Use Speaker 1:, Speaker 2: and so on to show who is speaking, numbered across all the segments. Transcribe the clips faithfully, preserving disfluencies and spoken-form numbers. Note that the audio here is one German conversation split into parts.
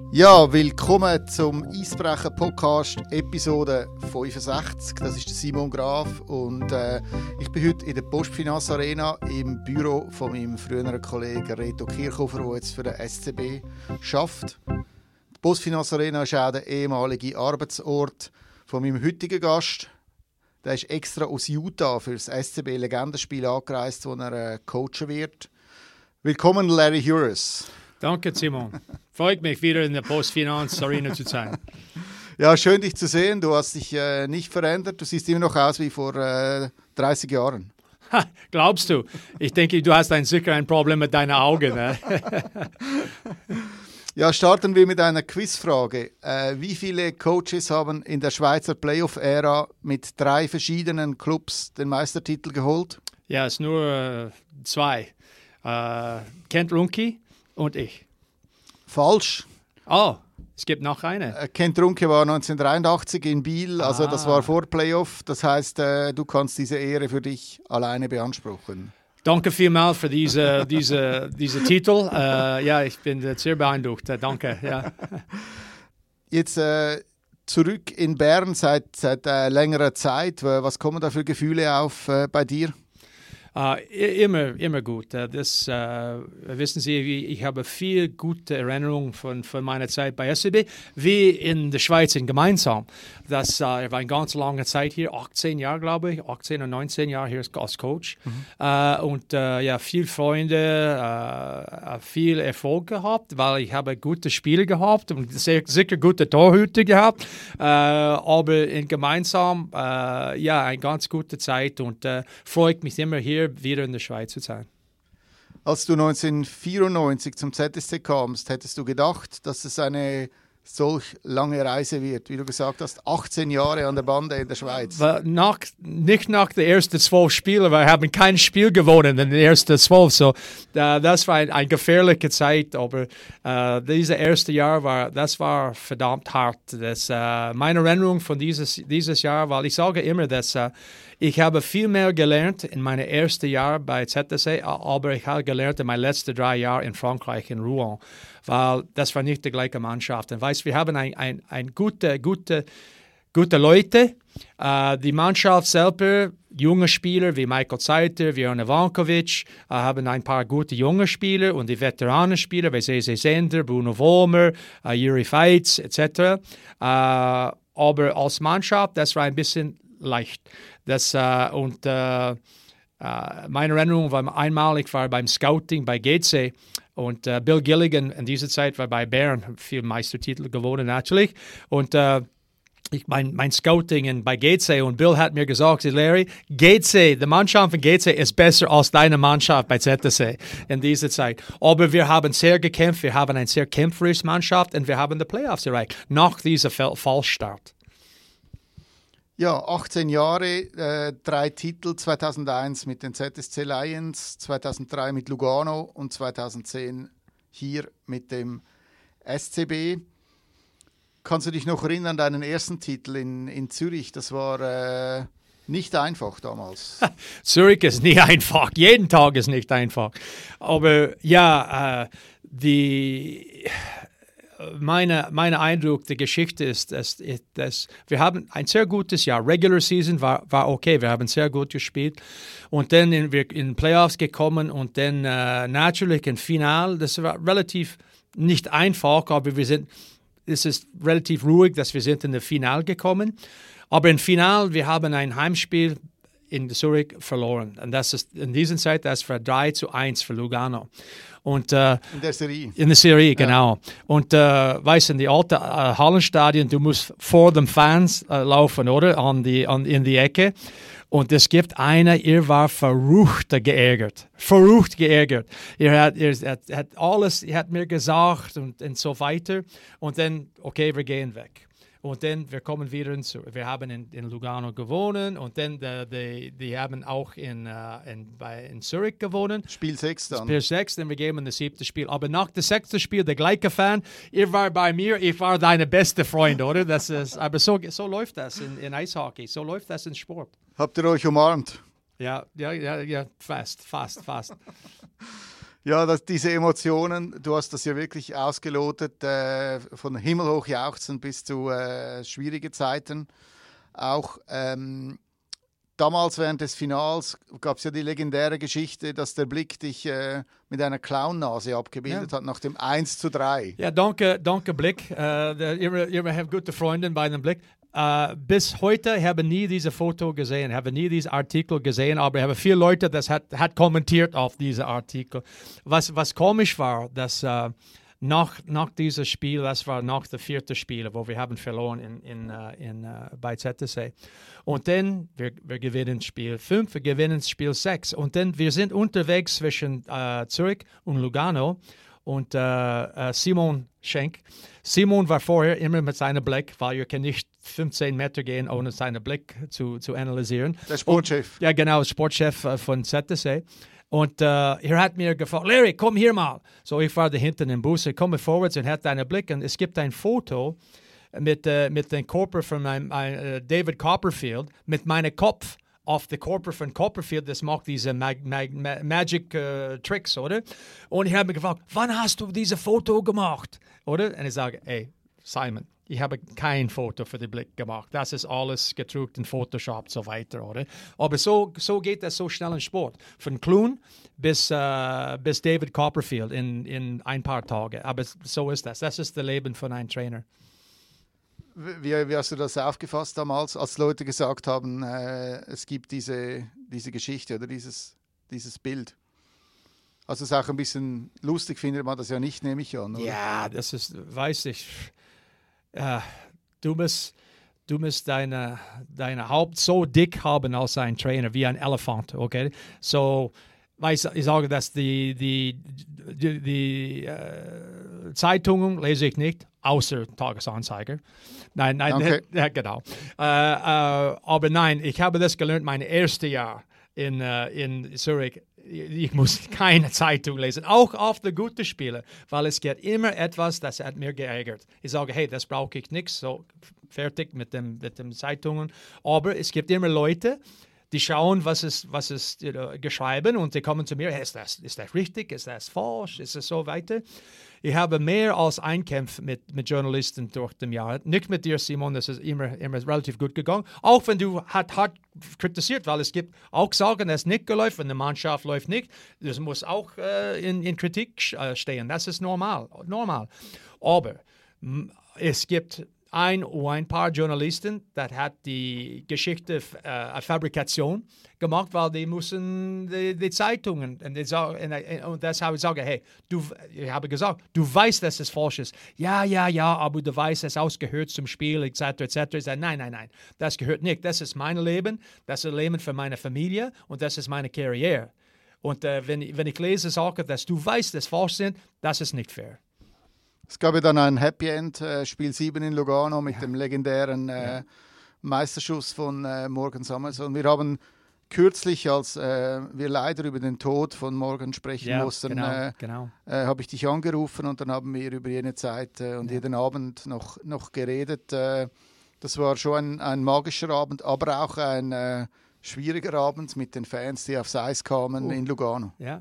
Speaker 1: Ja, willkommen zum Eisbrecher-Podcast Episode fünfundsechzig. Das ist der Simon Graf und äh, ich bin heute in der Postfinance Arena im Büro von meinem früheren Kollegen Reto Kirchhofer, der jetzt für den S C B arbeitet. Die Postfinance Arena ist auch der ehemalige Arbeitsort von meinem heutigen Gast. Der ist extra aus Utah für das S C B-Legendenspiel angereist, wo er äh, coachen wird. Willkommen, Larry Hures.
Speaker 2: Danke, Simon. Freut mich, wieder in der Postfinance Arena zu sein.
Speaker 1: Ja, schön, dich zu sehen. Du hast dich äh, nicht verändert. Du siehst immer noch aus wie vor äh, dreißig Jahren.
Speaker 2: Ha, glaubst du? Ich denke, du hast ein, sicher ein Problem mit deinen Augen. Ne?
Speaker 1: Ja, starten wir mit einer Quizfrage. Äh, wie viele Coaches haben in der Schweizer Playoff-Ära mit drei verschiedenen Clubs den Meistertitel geholt?
Speaker 2: Ja, es sind nur äh, zwei. Äh, Kent Runke und ich.
Speaker 1: Falsch.
Speaker 2: Oh, es gibt noch eine.
Speaker 1: Äh, Kent Runke war neunzehnhundertdreiundachtzig in Biel, also
Speaker 2: ah.
Speaker 1: das war vor Playoff. Das heißt, äh, du kannst diese Ehre für dich alleine beanspruchen.
Speaker 2: Danke vielmals für diese, diese, diese Titel. Äh, ja, ich bin sehr beeindruckt. Äh, danke. Ja.
Speaker 1: Jetzt äh, zurück in Bern seit, seit äh, längerer Zeit. Was kommen da für Gefühle auf äh, bei dir?
Speaker 2: Uh, immer, immer gut. Uh, das, uh, wissen Sie, ich habe viel gute Erinnerungen von, von meiner Zeit bei S C B, wie in der Schweiz in gemeinsam. Das uh, war eine ganz lange Zeit hier, achtzehn Jahre, glaube ich, achtzehn oder neunzehn Jahre hier als Coach. Mhm. Uh, und uh, ja, viele Freunde, uh, viel Erfolg gehabt, weil ich habe gute Spiele gehabt und sehr, sicher gute Torhüter gehabt. Uh, aber in gemeinsam, uh, ja, eine ganz gute Zeit und uh, freut mich immer hier wieder in der Schweiz zu sein.
Speaker 1: Als du neunzehnhundertvierundneunzig zum Z S C kamst, hättest du gedacht, dass es eine solch lange Reise wird, wie du gesagt hast, achtzehn Jahre an der Bande in der Schweiz?
Speaker 2: Nach, nicht nach den ersten zwölf Spielen, wir haben kein Spiel gewonnen in den ersten zwölf, so, uh, das war eine ein gefährliche Zeit, aber uh, dieses erste Jahr war, das war verdammt hart. Das, uh, meine Erinnerung von dieses, dieses Jahr, weil ich sage immer, dass uh, ich habe viel mehr gelernt in meinem ersten Jahr bei Z S C, aber ich habe gelernt in meinen letzten drei Jahren in Frankreich, in Rouen, weil das war nicht die gleiche Mannschaft. Und weißt, wir haben ein, ein, ein gute, gute, gute Leute. Uh, die Mannschaft selber, junge Spieler wie Michael Zeiter, wie Arne Vankovic, uh, haben ein paar gute junge Spieler und die Veteranenspieler wie Zeze Sender, Bruno Vollmer, uh, Juri Feitz et cetera. Uh, aber als Mannschaft, das war ein bisschen leicht. Das, uh, und uh, uh, meine Erinnerung war einmal, ich war beim Scouting bei G C und uh, Bill Gilligan in dieser Zeit war bei Bern, viel Meistertitel gewonnen natürlich. Und uh, ich, mein, mein Scouting in, bei G C und Bill hat mir gesagt, Larry, G C, die Mannschaft von G C ist besser als deine Mannschaft bei Z S C in dieser Zeit. Aber wir haben sehr gekämpft, wir haben eine sehr kämpferische Mannschaft und wir haben die Playoffs erreicht nach diesem Fallstart.
Speaker 1: Ja, achtzehn Jahre, äh, drei Titel, zweitausendeins mit den Z S C Lions, zweitausenddrei mit Lugano und zweitausendzehn hier mit dem S C B. Kannst du dich noch erinnern an deinen ersten Titel in, in Zürich? Das war äh, nicht einfach damals.
Speaker 2: Zürich ist nicht einfach, jeden Tag ist nicht einfach. Aber ja, äh, die... Meine, mein Eindruck der Geschichte ist, dass, dass wir haben ein sehr gutes Jahr. Regular Season war, war okay, wir haben sehr gut gespielt. Und dann sind wir in Playoffs gekommen und dann uh, natürlich im Final. Das war relativ nicht einfach, aber wir sind, es ist relativ ruhig, dass wir sind in das Final gekommen. Aber im Final, wir haben ein Heimspiel in Zürich verloren. Und das ist in dieser Zeit, das war drei zu eins für Lugano. Und, äh,
Speaker 1: in der Serie.
Speaker 2: In der Serie, genau. Ja. Und äh, weißt du, in die alten äh, Hallenstadien, du musst vor den Fans äh, laufen, oder? An die, an, in die Ecke. Und es gibt einer, ihr war verrucht geärgert. Verrucht geärgert. Er hat, er, er hat alles, er hat mir gesagt und, und so weiter. Und dann, okay, wir gehen weg. Und dann, wir kommen wieder in, wir haben in, in Lugano gewonnen und dann, die, die, die haben auch in, uh, in, bei, in Zürich gewonnen.
Speaker 1: Spiel sechs dann.
Speaker 2: Spiel sechs, dann wir gehen in das siebte Spiel. Aber nach dem sechsten Spiel, der gleiche Fan, ihr war bei mir, ich war deine beste Freund, oder? Das ist, aber so, so läuft das in, in Eishockey, so läuft das in Sport.
Speaker 1: Habt ihr euch umarmt?
Speaker 2: Ja, ja, ja, ja, fast, fast, fast.
Speaker 1: Ja, das, diese Emotionen, du hast das ja wirklich ausgelotet, äh, von himmelhoch jauchzen bis zu äh, schwierige Zeiten. Auch ähm, damals während des Finals gab es ja die legendäre Geschichte, dass der Blick dich äh, mit einer Clownnase abgebildet ja. hat nach dem eins zu drei.
Speaker 2: Ja, danke, danke Blick. Uh, ihr, ihr habt gute Freunde bei dem Blick. Uh, bis heute habe ich nie diese Foto gesehen, habe nie diesen Artikel gesehen, aber ich habe viele Leute, das hat, hat kommentiert auf diese Artikel. Was, was komisch war, dass uh, nach, nach diesem Spiel, das war nach dem vierten Spiel, wo wir haben verloren in, in, uh, in, uh, bei Z S C. Und dann, wir, wir gewinnen Spiel fünf, wir gewinnen Spiel sechs. Und dann, wir sind unterwegs zwischen uh, Zürich und Lugano. Und uh, uh, Simon Schenk. Simon war vorher immer mit seinem Blick, weil ihr könnt nicht fünfzehn Meter gehen, ohne seinen Blick zu, zu analysieren.
Speaker 1: Der Sportchef.
Speaker 2: Und, ja, genau, Sportchef uh, von Z S C. Und uh, er hat mir gefragt, Larry, komm hier mal. So, ich war da hinten im Bus, ich komme vorwärts und hat einen Blick. Und es gibt ein Foto mit, uh, mit dem Körper von einem, uh, David Copperfield, mit meinem Kopf auf den Körper von Copperfield, das macht diese Mag Mag Mag Magic uh, Tricks, oder? Und ich habe mich gefragt, wann hast du dieses Foto gemacht? Oder? Und ich sage, ey, Simon, ich habe kein Foto für den Blick gemacht. Das ist alles gedruckt in Photoshop und so weiter, oder? Aber so, so geht das so schnell im Sport. Von Clune bis, uh, bis David Copperfield in, in ein paar Tagen. Aber so ist das. Das ist das Leben von einem Trainer.
Speaker 1: Wie, wie hast du das aufgefasst damals, als Leute gesagt haben, äh, es gibt diese, diese Geschichte oder dieses, dieses Bild? Also es ist auch ein bisschen lustig, findet man das ja nicht, nehme ich an. Oder?
Speaker 2: Ja, das ist, weiß ich, äh, du musst, du musst deine, deine Haupt so dick haben als ein Trainer, wie ein Elefant, okay? So, weiß, ich sage, dass die, die, die, die äh, Zeitungen lese ich nicht, außer Tagesanzeiger. Nein, nein,
Speaker 1: okay.
Speaker 2: ja, genau. Äh, äh, aber nein, ich habe das gelernt, mein erstes Jahr in, uh, in Zürich. Ich muss keine Zeitung lesen, auch auf die guten Spiele, weil es gibt immer etwas, das hat mir geärgert. Ich sage, hey, das brauche ich nicht, so fertig mit den mit dem Zeitungen. Aber es gibt immer Leute, die schauen, was ist, was ist uh, geschrieben und die kommen zu mir, hey, ist das, ist das richtig, ist das falsch, ist es so weiter. Ich habe mehr als ein Kampf mit, mit Journalisten durch das Jahr. Nicht mit dir, Simon, das ist immer, immer relativ gut gegangen. Auch wenn du hart, hart kritisiert, weil es gibt auch sagen, es nicht geläuft, wenn die Mannschaft läuft nicht. Das muss auch äh, in, in Kritik äh, stehen. Das ist normal. normal. Aber m, es gibt ein oder ein paar Journalisten, das hat die Geschichte äh, Fabrikation gemacht, weil die müssen die, die Zeitungen und, die, und, und das habe ich gesagt, hey, du, ich habe gesagt, du weißt, dass es falsch ist. Ja, ja, ja, aber du weißt, es ausgehört zum Spiel, et cetera, et cetera. Ich sage, nein, nein, nein, das gehört nicht. Das ist mein Leben, das ist das Leben für meine Familie und das ist meine Karriere. Und äh, wenn, wenn ich lese Sachen, dass du weißt, dass es falsch sind, das ist nicht fair.
Speaker 1: Es gab ja dann ein Happy End, äh, Spiel sieben in Lugano mit ja. dem legendären äh, ja. Meisterschuss von äh, Morgan Samuelsson. Wir haben kürzlich, als äh, wir leider über den Tod von Morgan sprechen
Speaker 2: ja,
Speaker 1: mussten,
Speaker 2: genau,
Speaker 1: äh,
Speaker 2: genau.
Speaker 1: äh, habe ich dich angerufen und dann haben wir über jene Zeit äh, und ja. jeden Abend noch, noch geredet. Äh, das war schon ein, ein magischer Abend, aber auch ein äh, schwieriger Abend mit den Fans, die aufs Eis kamen uh. in Lugano.
Speaker 2: Ja.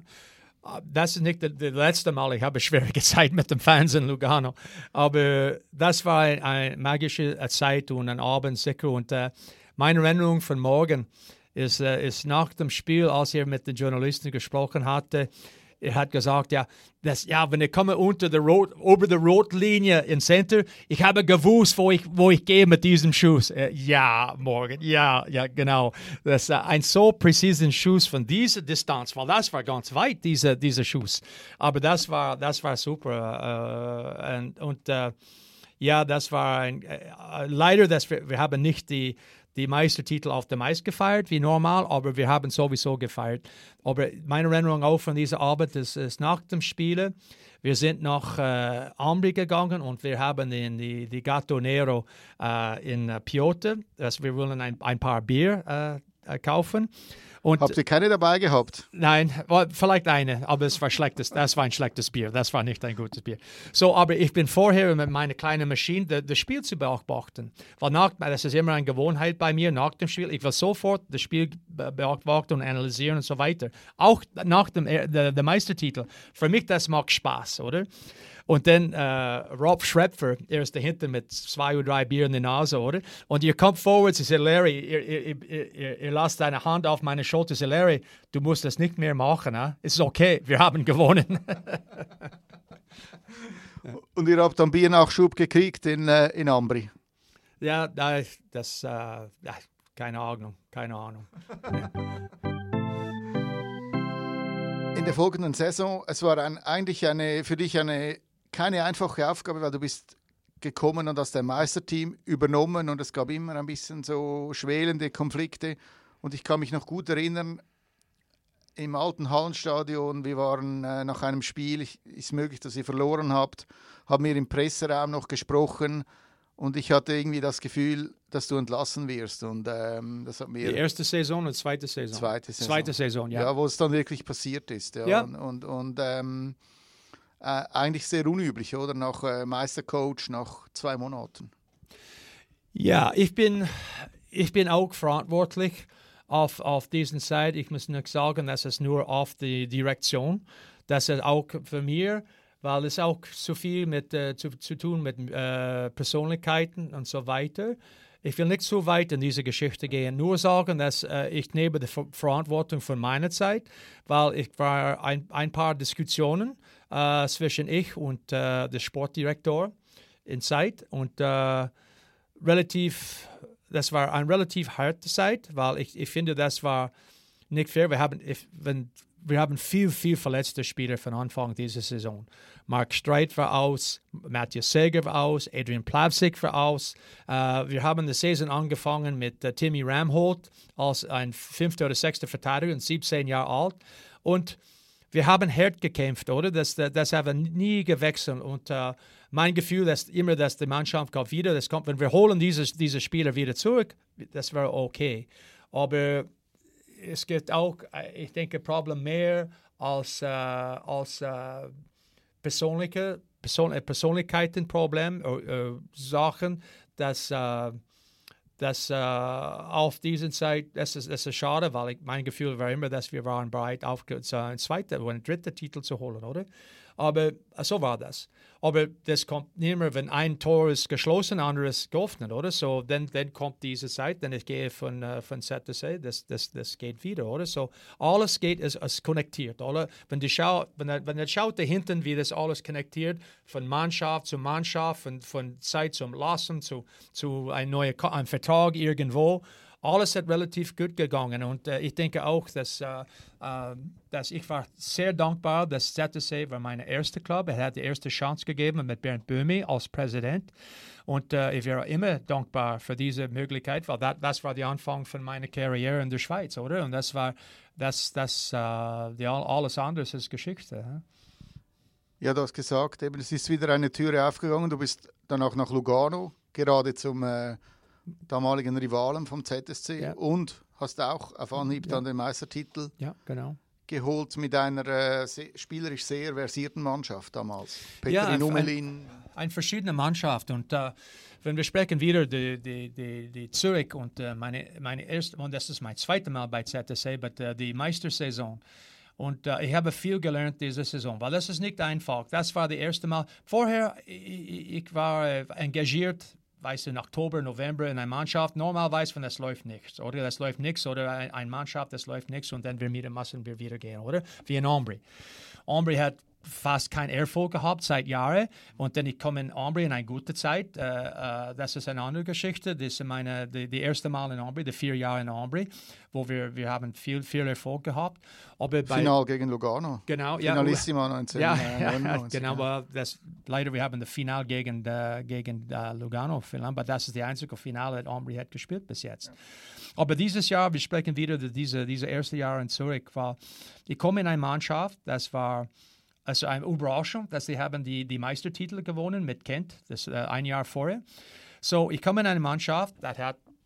Speaker 2: Das ist nicht das letzte Mal, ich habe eine schwierige Zeit mit den Fans in Lugano, aber das war eine magische Zeit und ein Abend sicher. Und äh, meine Erinnerung von morgen ist, äh, ist nach dem Spiel, als er mit den Journalisten gesprochen hatte. Er hat gesagt, ja, das, ja, wenn ich komme unter der Rot, über der Rotlinie im Center, ich habe gewusst, wo ich, wo ich gehe mit diesem Schuss. Äh, ja, Morgan, ja, ja, genau. Das ist äh, ein so präziser Schuss von dieser Distanz, weil das war ganz weit, dieser, dieser Schuss. Aber das war, das war super. Äh, und und äh, ja, das war ein, äh, leider, dass wir, wir haben nicht die die Meistertitel auf dem Eis gefeiert, wie normal, aber wir haben sowieso gefeiert. Aber meine Erinnerung auch von diesem Abend ist, ist nach dem Spiel. Wir sind nach äh, Ambri gegangen und wir haben in die, die Gatto Nero äh, in uh, Piote, also wir wollen ein, ein paar Bier äh, äh, kaufen. Und,
Speaker 1: habt ihr keine dabei gehabt?
Speaker 2: Nein, vielleicht eine, aber es war schlechtes. Das war ein schlechtes Bier. Das war nicht ein gutes Bier. So, aber ich bin vorher mit meiner kleinen Maschine das Spiel zu beobachten. Weil nach, das ist immer eine Gewohnheit bei mir nach dem Spiel. Ich will sofort das Spiel beobachten und analysieren und so weiter. Auch nach dem der, der Meistertitel. Für mich das macht Spaß, oder? Und dann äh, Rob Schrepfer, er ist dahinter mit zwei oder drei Bier in der Nase, oder? Und ihr kommt vorwärts, sie sagt, Larry, ihr, ihr, ihr, ihr, ihr lasst deine Hand auf meine Schulter. Sie sagt, Larry, du musst das nicht mehr machen. Es eh? ist okay, wir haben gewonnen.
Speaker 1: Und ihr habt dann Biernachschub gekriegt in, äh, in Ambri?
Speaker 2: Ja, das, äh, ja, keine Ahnung, keine Ahnung. Ja.
Speaker 1: In der folgenden Saison, es war ein, eigentlich eine, für dich eine keine einfache Aufgabe, weil du bist gekommen und hast dein Meisterteam übernommen und es gab immer ein bisschen so schwelende Konflikte. Und ich kann mich noch gut erinnern, im alten Hallenstadion, wir waren äh, nach einem Spiel, ich, ist möglich, dass ihr verloren habt, haben wir im Presseraum noch gesprochen und ich hatte irgendwie das Gefühl, dass du entlassen wirst. Und, ähm, das hat mir
Speaker 2: die erste Saison und zweite Saison?
Speaker 1: Zweite Saison.
Speaker 2: Zweite Saison, ja.
Speaker 1: Ja, wo es dann wirklich passiert ist. Ja.
Speaker 2: Ja.
Speaker 1: Und, und, und ähm, äh, eigentlich sehr unüblich, oder? Nach äh, Meistercoach nach zwei Monaten.
Speaker 2: Ja, ich bin, ich bin auch verantwortlich auf, auf diesen Seite. Ich muss nicht sagen, dass es nur auf die Direktion, das ist auch für mich, weil es auch so viel mit, äh, zu, zu tun mit äh, Persönlichkeiten und so weiter. Ich will nicht so weit in diese Geschichte gehen, nur sagen, dass äh, ich nehme die Ver- Verantwortung von meiner Zeit, weil ich war ein, ein paar Diskussionen äh, zwischen ich und äh, dem Sportdirektor in Zeit und äh, relativ, das war eine relativ harte Zeit, weil ich, ich finde, das war nicht fair. Wir haben, ich, wenn, wir haben viel, viel verletzte Spieler von Anfang dieser Saison. Mark Streit war aus, Matthias Seger war aus, Adrian Plavsik war aus. Uh, wir haben die Saison angefangen mit uh, Timmy Ramholt als ein fünfter oder sechster Verteidiger und siebzehn Jahre alt. Und wir haben hart gekämpft, oder? Das, das, das haben wir nie gewechselt. Und uh, mein Gefühl ist immer, dass die Mannschaft kommt wieder. Das kommt, wenn wir holen diese, diese Spieler wieder zurück, das wäre okay. Aber es gibt auch, ich denke, Problem mehr als, uh, als uh, persönliche Person, Persönlichkeitenproblem oder uh, Sachen, dass, uh, dass uh, auf diesen Zeit, das ist, das ist schade, weil ich, mein Gefühl war immer, dass wir waren bereit, auf einen zweiten oder einen dritten Titel zu holen, oder? Aber so war das. Aber das kommt nicht mehr, wenn ein Tor ist geschlossen, anderes geöffnet, oder? So, dann, dann kommt diese Zeit, dann ich gehe von, uh, von Set to Set, das, das, das geht wieder, oder? So, alles geht, ist, ist konnektiert, oder? Wenn du schaut, wenn er, wenn er schaut da hinten, wie das alles konnektiert, von Mannschaft zu Mannschaft, von, von Zeit zum Lassen, zu, zu einem neuen ein Vertrag irgendwo, alles hat relativ gut gegangen und äh, ich denke auch, dass, äh, äh, dass ich war sehr dankbar, dass Z T C war mein erster Club. Er hat die erste Chance gegeben mit Bernd Böhmi als Präsident und äh, ich wäre immer dankbar für diese Möglichkeit, weil das, das war der Anfang von meiner Karriere in der Schweiz, oder? Und das war, das, das, äh, die, alles andere ist Geschichte. Huh?
Speaker 1: Ja, du hast gesagt, eben, es ist wieder eine Türe aufgegangen. Du bist dann auch nach Lugano, gerade zum äh, damaligen Rivalen vom Z S C, ja. Und hast auch auf Anhieb ja. dann den Meistertitel
Speaker 2: ja, genau.
Speaker 1: geholt mit einer äh, se- spielerisch sehr versierten Mannschaft damals. Petri
Speaker 2: ja,
Speaker 1: Numelin.
Speaker 2: Ein, eine verschiedene Mannschaft und uh, wenn wir sprechen wieder die, die, die, die Zürich und uh, meine, meine erste, und das ist mein zweites Mal bei Z S C, aber uh, die Meistersaison. Und uh, ich habe viel gelernt diese Saison, weil das ist nicht einfach. Das war das erste Mal. Vorher, ich, ich war äh, engagiert, weißt du, in Oktober, November in einer Mannschaft. Normalerweise, wenn das läuft nichts, oder das läuft nichts, oder eine ein Mannschaft, das läuft nichts und dann wir wieder müssen wir wieder gehen, oder? Wie in Ambri. Ambri hat fast keinen Erfolg gehabt seit Jahren und dann ich komme in Ambri in eine gute Zeit. Uh, uh, das ist eine andere Geschichte. Das ist meine, die, die erste Mal in Ambri, die vier Jahre in Ambri, wo wir, wir haben viel, viel Erfolg gehabt. Aber bei,
Speaker 1: Final gegen Lugano.
Speaker 2: Genau,
Speaker 1: Finalissima
Speaker 2: ja.
Speaker 1: neunzehnhundertneunundneunzig.
Speaker 2: Ja, genau, aber das, leider wir haben das Final gegen, uh, gegen uh, Lugano verloren, aber das ist die einzige Finale, das Ambri hat gespielt bis jetzt. Ja. Aber dieses Jahr, wir sprechen wieder über diese, diese erste Jahr in Zürich, weil ich komme in eine Mannschaft, das war also eine Überraschung, dass sie haben die, die Meistertitel gewonnen mit Kent, das äh, ein Jahr vorher. So, ich komme in eine Mannschaft, das hat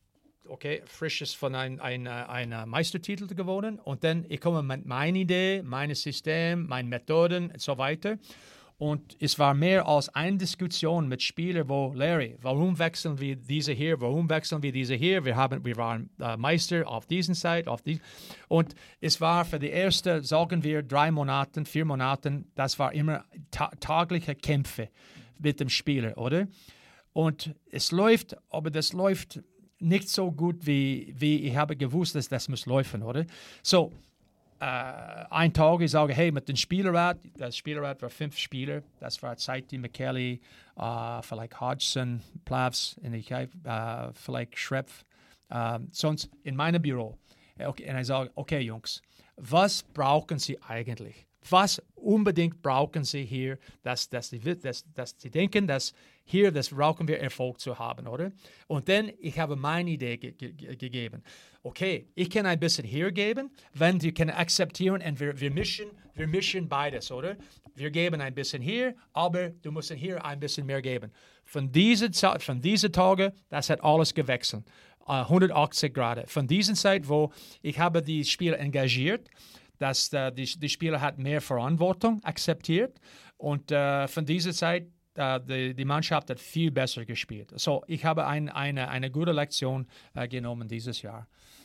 Speaker 2: okay, frisches von einem ein, ein Meistertitel gewonnen. Und dann, ich komme mit meiner Idee, meinem System, meinen Methoden und so weiter. Und es war mehr als eine Diskussion mit Spielern, wo Larry, warum wechseln wir diese hier, warum wechseln wir diese hier? Wir, haben, wir waren äh, Meister auf diesen Seite, auf die. Und es war für die ersten, sagen wir, drei Monate, vier Monate, das war immer ta- tagliche Kämpfe mit dem Spieler, oder? Und es läuft, aber das läuft nicht so gut, wie, wie ich habe gewusst, dass das muss laufen, oder? So, Uh, ein Tag, ich sage, hey, mit dem Spielerrat, das Spielerrat war fünf Spieler, das war Zeit, die McKelly, uh, vielleicht Hodgson, Plavs, und ich, uh, vielleicht Schrepf, uh, sonst in meinem Büro. Okay, und ich sage, okay, Jungs, was brauchen Sie eigentlich? Was unbedingt brauchen Sie hier, dass, dass, Sie, dass, dass Sie denken, dass hier, das brauchen wir Erfolg zu haben, oder? Und dann, ich habe meine Idee ge ge gegeben. Okay, ich kann ein bisschen hier geben, wenn Sie können akzeptieren und wir, wir, mischen, wir mischen beides, oder? Wir geben ein bisschen hier, aber du musst hier ein bisschen mehr geben. Von diesen, von diesen Tagen, das hat alles gewechselt. Uh, hundertachtzig Grad. Von dieser Zeit, wo ich habe die Spieler engagiert, dass uh, die, die Spieler hat mehr Verantwortung akzeptiert und uh, von dieser Zeit uh, die, die Mannschaft hat viel besser gespielt. So, ich habe ein, eine, eine gute Lektion uh, genommen dieses Jahr.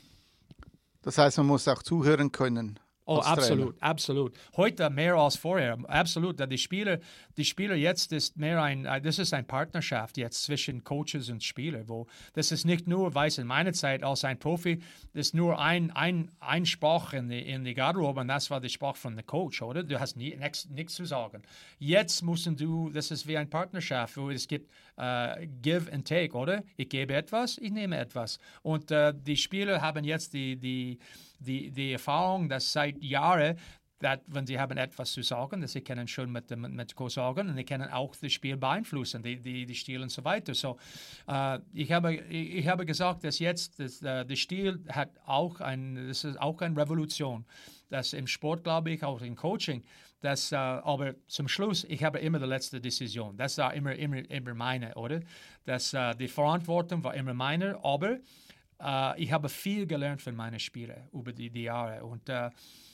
Speaker 1: Das heißt, man muss auch zuhören können.
Speaker 2: Oh, absolut, absolut. Heute mehr als vorher, absolut. Die Spieler, die Spieler jetzt ist mehr ein, das ist eine Partnerschaft jetzt zwischen Coaches und Spielern, wo das ist nicht nur, weiß in meiner Zeit als ein Profi, das ist nur ein, ein, ein Sprach in die, in die Garderobe und das war der Sprach von dem Coach, oder? Du hast nichts zu sagen. Jetzt müssen du, das ist wie eine Partnerschaft, wo es gibt uh, Give and Take, oder? Ich gebe etwas, ich nehme etwas. Und uh, die Spieler haben jetzt die, die Die, die Erfahrung, dass seit Jahren, dass, wenn sie haben etwas zu sagen, dass sie können schon mit dem mit Co sagen und sie können auch das Spiel beeinflussen, die, die, die Stil und so weiter. So, äh, ich, habe, ich, ich habe gesagt, dass jetzt das, äh, der Stil hat auch ein, das ist auch eine Revolution. Das im Sport, glaube ich, auch im Coaching. Das, äh, aber zum Schluss, ich habe immer die letzte Decision. Das war immer, immer, immer meine, oder? Das, äh, die Verantwortung war immer meine, aber Uh, ich habe viel gelernt von meinen Spielern über die, die Jahre und uh,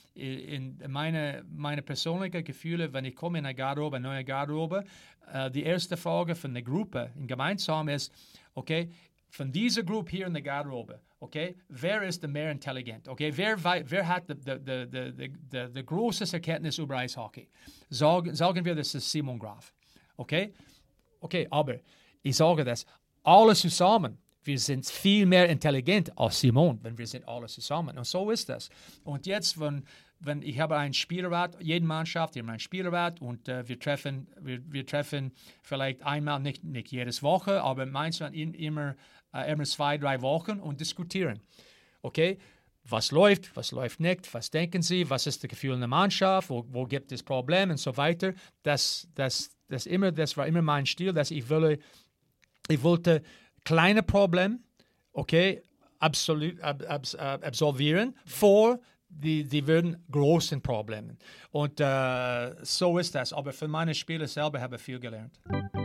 Speaker 2: in meine, meine persönlichen Gefühle, wenn ich komme in eine Garderobe, eine neue Garderobe, uh, die erste Frage von der Gruppe in gemeinsam ist, okay, von dieser Gruppe hier in der Garderobe, okay, wer ist der mehr intelligent, okay, wer, wer hat die, die, die, die, die, die große Erkenntnis über Eishockey? Sagen, sagen wir, das ist Simon Graf, okay, okay, aber ich sage das, alle zusammen, wir sind viel mehr intelligent als Simon, wenn wir sind alle zusammen. Und so ist das. Und jetzt, wenn, wenn ich habe einen Spielerrat, jede Mannschaft, wir haben einen Spielerrat und äh, wir treffen, wir, wir treffen vielleicht einmal, nicht, nicht jedes Woche, aber manchmal in, immer, äh, immer zwei, drei Wochen und diskutieren. Okay? Was läuft, was läuft nicht, was denken Sie, was ist das Gefühl in der Mannschaft, wo, wo gibt es Probleme und so weiter. Das, das, das, immer, das war immer mein Stil, dass ich will, ich wollte kleine Probleme, okay, absolut ab, ab, absolvieren, vor die, die würden großen Probleme. Und äh, so ist das. Aber für meine Spieler selber habe ich viel gelernt.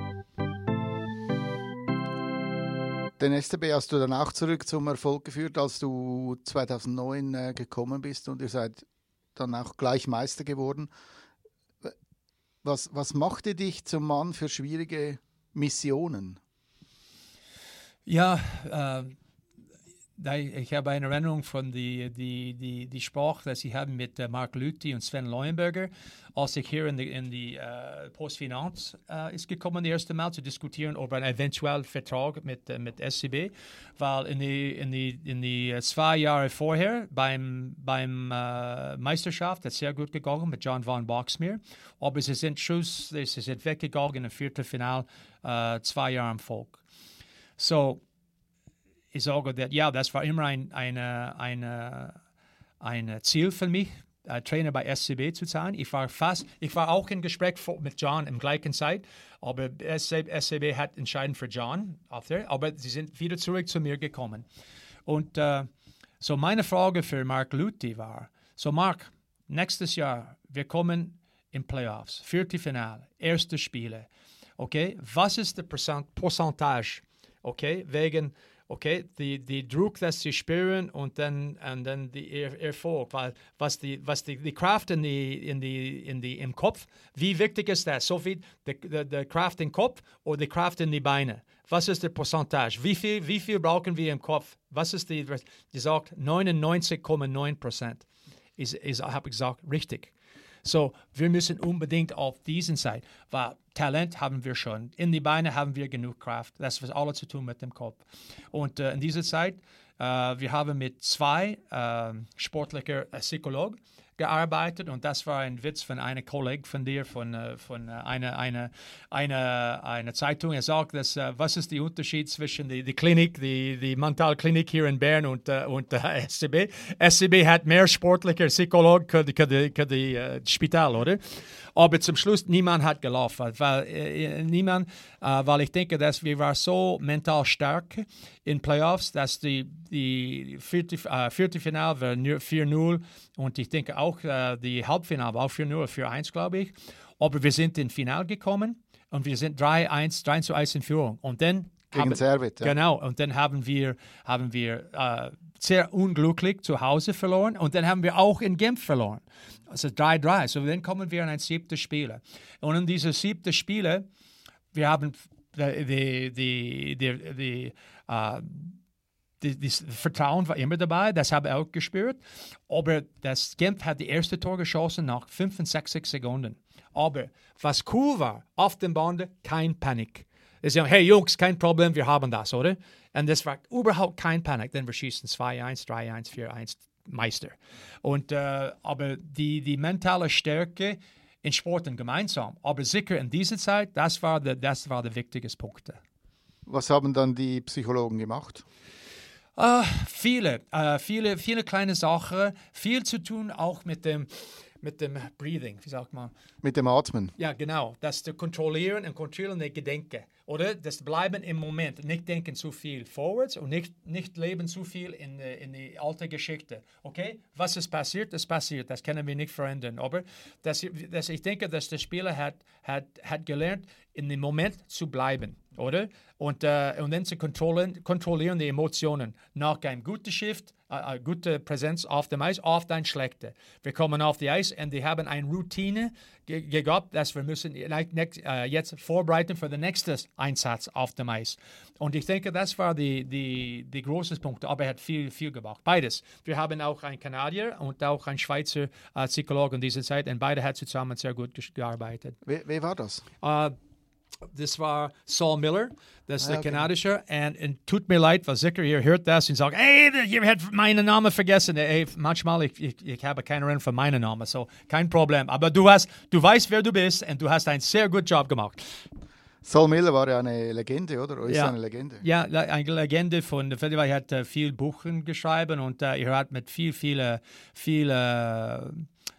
Speaker 1: Den S C B hast du dann auch zurück zum Erfolg geführt, als du zweitausendneun äh, gekommen bist und ihr seid dann auch gleich Meister geworden. Was, was machte dich zum Mann für schwierige Missionen?
Speaker 2: Ja, äh, ich habe eine Erinnerung von die, die, die, die Sprache, die ich habe mit äh, Mark Lüthi und Sven Leuenberger, als ich hier in die, in die äh, Postfinanz äh, ist gekommen, das erste Mal zu diskutieren über einen eventuellen Vertrag mit, äh, mit S C B, weil in die, in die, in die zwei Jahre vorher beim, beim äh, Meisterschaft hat es sehr gut gegangen mit John Von Boxmeer, aber sie sind, Schuss, sie sind weggegangen im Viertelfinal äh, zwei Jahre im Volk. So, ich sage, that, ja, das war immer ein, eine, eine, ein Ziel für mich, äh, Trainer bei S C B zu sein. Ich war fast, ich war auch im Gespräch mit John im gleichen Zeit, aber S C B hat entschieden für John, aber sie sind wieder zurück zu mir gekommen. Und äh, so meine Frage für Mark Lüthi war, so Mark, nächstes Jahr, wir kommen in Playoffs, Viertelfinale, erste Spiele, okay, was ist der Percent Prozentage? Okay, wegen Okay, die, die Druck, das sie spüren und dann, und dann die er Erfolg, weil was die, was die, die Kraft in die, in die, in die, im Kopf, wie wichtig ist das? So viel die, die, die Kraft im Kopf oder die Kraft in die Beine? Was ist der Prozentage? Wie viel, wie viel brauchen wir im Kopf? Was ist die, die sagt neunundneunzig Komma neun Prozent ist, ist habe ich gesagt, richtig. So, wir müssen unbedingt auf diesen Seite, weil Talent haben wir schon, in die Beine haben wir genug Kraft. Das hat alles zu tun mit dem Kopf. Und äh, in dieser Zeit, äh, wir haben mit zwei äh, sportlichen äh, Psychologen gearbeitet und das war ein Witz von einem Kollegen von dir, von, äh, von äh, einer eine, eine, eine Zeitung. Er sagt, dass, äh, was ist der Unterschied zwischen die, die Klinik, die, die Mentalklinik hier in Bern und, äh, und äh, S C B? S C B hat mehr sportliche Psychologen für die, die, die äh, Spital, oder? Aber zum Schluss niemand hat gelaufen, weil äh, niemand, äh, weil ich denke, dass wir waren so mental stark in Playoffs, dass die, die vierte, äh, vierte Finale war vier null und ich denke auch äh, die Halbfinale war auch vier null, vier eins, glaube ich. Aber wir sind ins Finale gekommen und wir sind drei eins, drei zu eins in Führung. Und dann
Speaker 1: gegen Servet, ja.
Speaker 2: Genau, und dann haben wir, haben wir äh, sehr unglücklich zu Hause verloren und dann haben wir auch in Genf verloren. Also drei drei. So dann kommen wir in ein siebtes Spiel. Und in diese siebten Spiele, wir haben die, die, die, die, die, uh, die, das Vertrauen war immer dabei, das habe ich auch gespürt. Aber das Genf hat die erste Tor geschossen nach fünfundsechzig Sekunden. Aber was cool war, auf dem Bande kein Panik. Sie sagen, hey Jungs, kein Problem, wir haben das, oder? Und das war überhaupt kein Panik, denn wir schießen zwei eins, drei eins, vier eins, Meister. Und, äh, aber die, die mentale Stärke in Sporten gemeinsam, aber sicher in dieser Zeit, das war der, das war der wichtigste Punkt.
Speaker 1: Was haben dann die Psychologen gemacht?
Speaker 2: Uh, viele, uh, viele, viele kleine Sachen, viel zu tun auch mit dem mit dem Breathing, wie sagt man?
Speaker 1: Mit dem Atmen.
Speaker 2: Ja, genau. Das zu kontrollieren und kontrollieren der Gedanken. Oder das Bleiben im Moment. Nicht denken zu viel vorwärts und nicht, nicht leben zu viel in, in die alte Geschichte. Okay? Was ist passiert, ist passiert. Das können wir nicht verändern. Aber das, das, ich denke, dass der Spieler hat, hat, hat gelernt, in dem Moment zu bleiben. Oder? Und, äh, und dann zu kontrollieren, kontrollieren die Emotionen. Nach einem guten Shift, äh, eine gute Präsenz auf dem Eis, auf dein schlechte. Wir kommen auf die Eis und die haben eine Routine ge- gehabt, dass wir müssen äh, jetzt vorbereiten für den nächsten Einsatz auf dem Eis. Und ich denke, das war die, die, die große Punkt. Aber er hat viel, viel gemacht. Beides. Wir haben auch einen Kanadier und auch einen Schweizer äh, Psychologen in dieser Zeit und beide haben zusammen sehr gut gearbeitet.
Speaker 1: Wer, wer war das?
Speaker 2: Äh, Das war Saul Miller, das ist
Speaker 1: ah,
Speaker 2: der
Speaker 1: okay.
Speaker 2: Kanadische. Und, und tut mir leid, weil sicher ihr hört das und sagt, hey, ihr habt meinen Namen vergessen. Hey, manchmal, ich, ich, ich habe keine Ahnung von meinem Namen, so kein Problem. Aber du, hast, du weißt, wer du bist und du hast einen sehr guten Job gemacht.
Speaker 1: Saul Miller war ja eine Legende, oder? Ist
Speaker 2: ja.
Speaker 1: eine Legende.
Speaker 2: Ja, eine Legende von, er hat uh, viel Bücher geschrieben und uh, er hat mit viel, viele, viele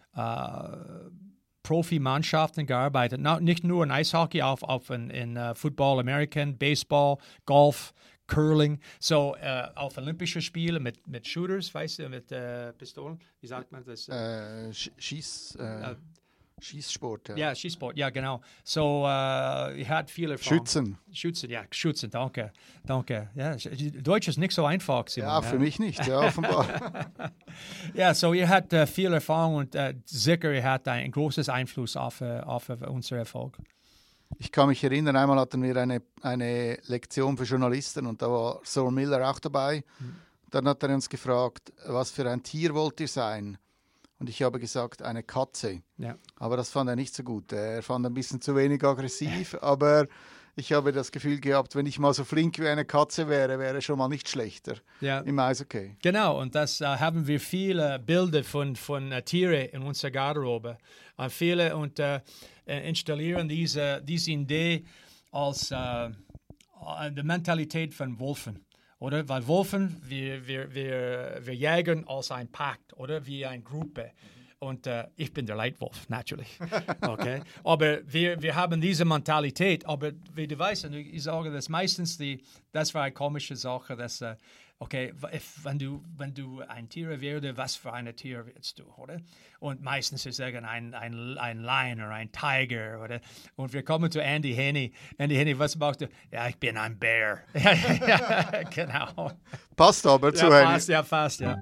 Speaker 2: uh, Profimannschaften gearbeitet. No, nicht nur in Eishockey, auch, auch in, in uh, Football, American, Baseball, Golf, Curling. So uh, auf Olympische Spiele mit, mit Shooters, weißt du, mit uh, Pistolen. Wie sagt man das?
Speaker 1: Äh, Schieß, äh, uh, Schießsport. Ja,
Speaker 2: ja Schießsport, ja, genau. So, uh, er hat viele Erfahrung.
Speaker 1: Schützen.
Speaker 2: Schützen, ja, Schützen, danke. Danke. Ja, Deutsch ist nicht so einfach, Simon.
Speaker 1: Ja, für ja. mich nicht, ja, offenbar.
Speaker 2: Ja, so er hat uh, viel Erfahrung und uh, sicher er hat einen großen Einfluss auf, uh, auf uh, unseren Erfolg.
Speaker 1: Ich kann mich erinnern, einmal hatten wir eine, eine Lektion für Journalisten und da war Saul Miller auch dabei. Mhm. Dann hat er uns gefragt, was für ein Tier wollt ihr sein? Und ich habe gesagt, eine Katze.
Speaker 2: Ja.
Speaker 1: Aber das fand er nicht so gut. Er fand ein bisschen zu wenig aggressiv, aber ich habe das Gefühl gehabt, wenn ich mal so flink wie eine Katze wäre, wäre schon mal nicht schlechter
Speaker 2: ja.
Speaker 1: im Eishockey.
Speaker 2: Genau, und das uh, haben wir viele Bilder von, von uh, Tieren in unserer Garderobe. Uh, viele und uh, installieren diese, diese Idee als uh, die Mentalität von Wolfen. Oder? Weil Wolfen, wir, wir, wir, wir jagen als ein Pakt oder wie eine Gruppe. Und äh, ich bin der Leitwolf, natürlich. Okay? Aber wir, wir haben diese Mentalität. Aber wie du weißt, und ich sage das meistens, die, das war eine komische Sache, dass äh, okay, if, wenn, du, wenn du ein Tier werde, was für ein Tier willst du, oder? Und meistens sie sagen ein, ein, ein Lion oder ein Tiger, oder? Und wir kommen zu Andy Henney. Andy Henney, was machst du? Ja, ich bin ein Bär. Ja, genau.
Speaker 1: Passt aber zu
Speaker 2: ja,
Speaker 1: Henny.
Speaker 2: Fast, ja, fast, ja.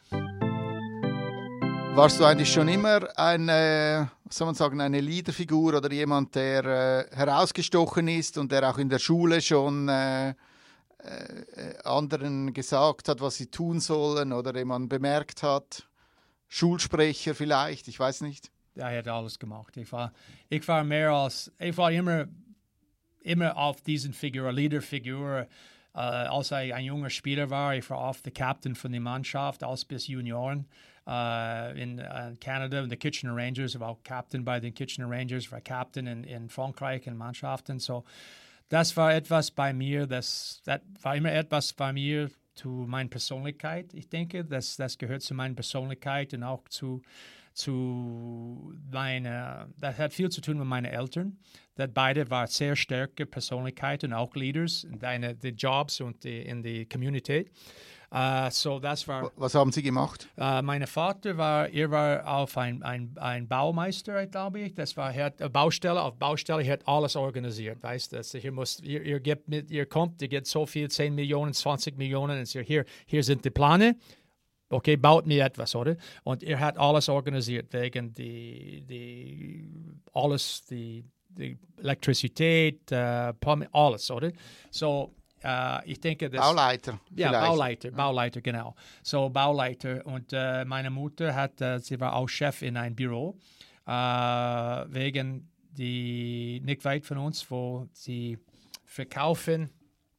Speaker 1: Warst du eigentlich schon immer eine, was soll man sagen, eine Leaderfigur oder jemand, der äh, herausgestochen ist und der auch in der Schule schon äh, äh, anderen gesagt hat, was sie tun sollen oder den man bemerkt hat? Schulsprecher vielleicht, ich weiß nicht.
Speaker 2: Ja, er hat alles gemacht. Ich war, ich war mehr als, ich war immer, immer auf diesen Figur, Leaderfigur. Äh, als ich ein junger Spieler war, ich war oft der Captain von der Mannschaft, als bis Junioren. Uh, in uh, Canada, in the Kitchener Rangers, war auch Captain bei den Kitchener Rangers, war Captain in, in Frankreich in Mannschaften. So, das war etwas bei mir, das, das war immer etwas bei mir zu meiner Persönlichkeit. Ich denke, das, das gehört zu meiner Persönlichkeit und auch zu, zu meiner, das hat viel zu tun mit meinen Eltern. Das beide waren sehr starke Persönlichkeiten, auch Leaders in deine, die Jobs und die, in der Community. Uh, so das war,
Speaker 1: was haben Sie gemacht?
Speaker 2: Uh, mein Vater war, er war auf ein, ein, ein Baumeister, glaube ich. Das war, er hat eine Baustelle, auf Baustelle, er hat alles organisiert, weißt du. Also, ihr, müsst, ihr, ihr, gebt mit, ihr kommt, ihr gebt so viel, zehn Millionen, zwanzig Millionen, und hier, hier sind die Pläne. Okay, baut mir etwas, oder? Und er hat alles organisiert, wegen die, die alles, die, die Elektrizität, uh, alles, oder? So, Uh, ich denke, das,
Speaker 1: Bauleiter.
Speaker 2: Ja,
Speaker 1: vielleicht.
Speaker 2: Bauleiter, Bauleiter, genau. So, Bauleiter. Und uh, meine Mutter hat, uh, sie war auch Chef in einem Büro, uh, wegen die, nicht weit von uns, wo sie verkaufen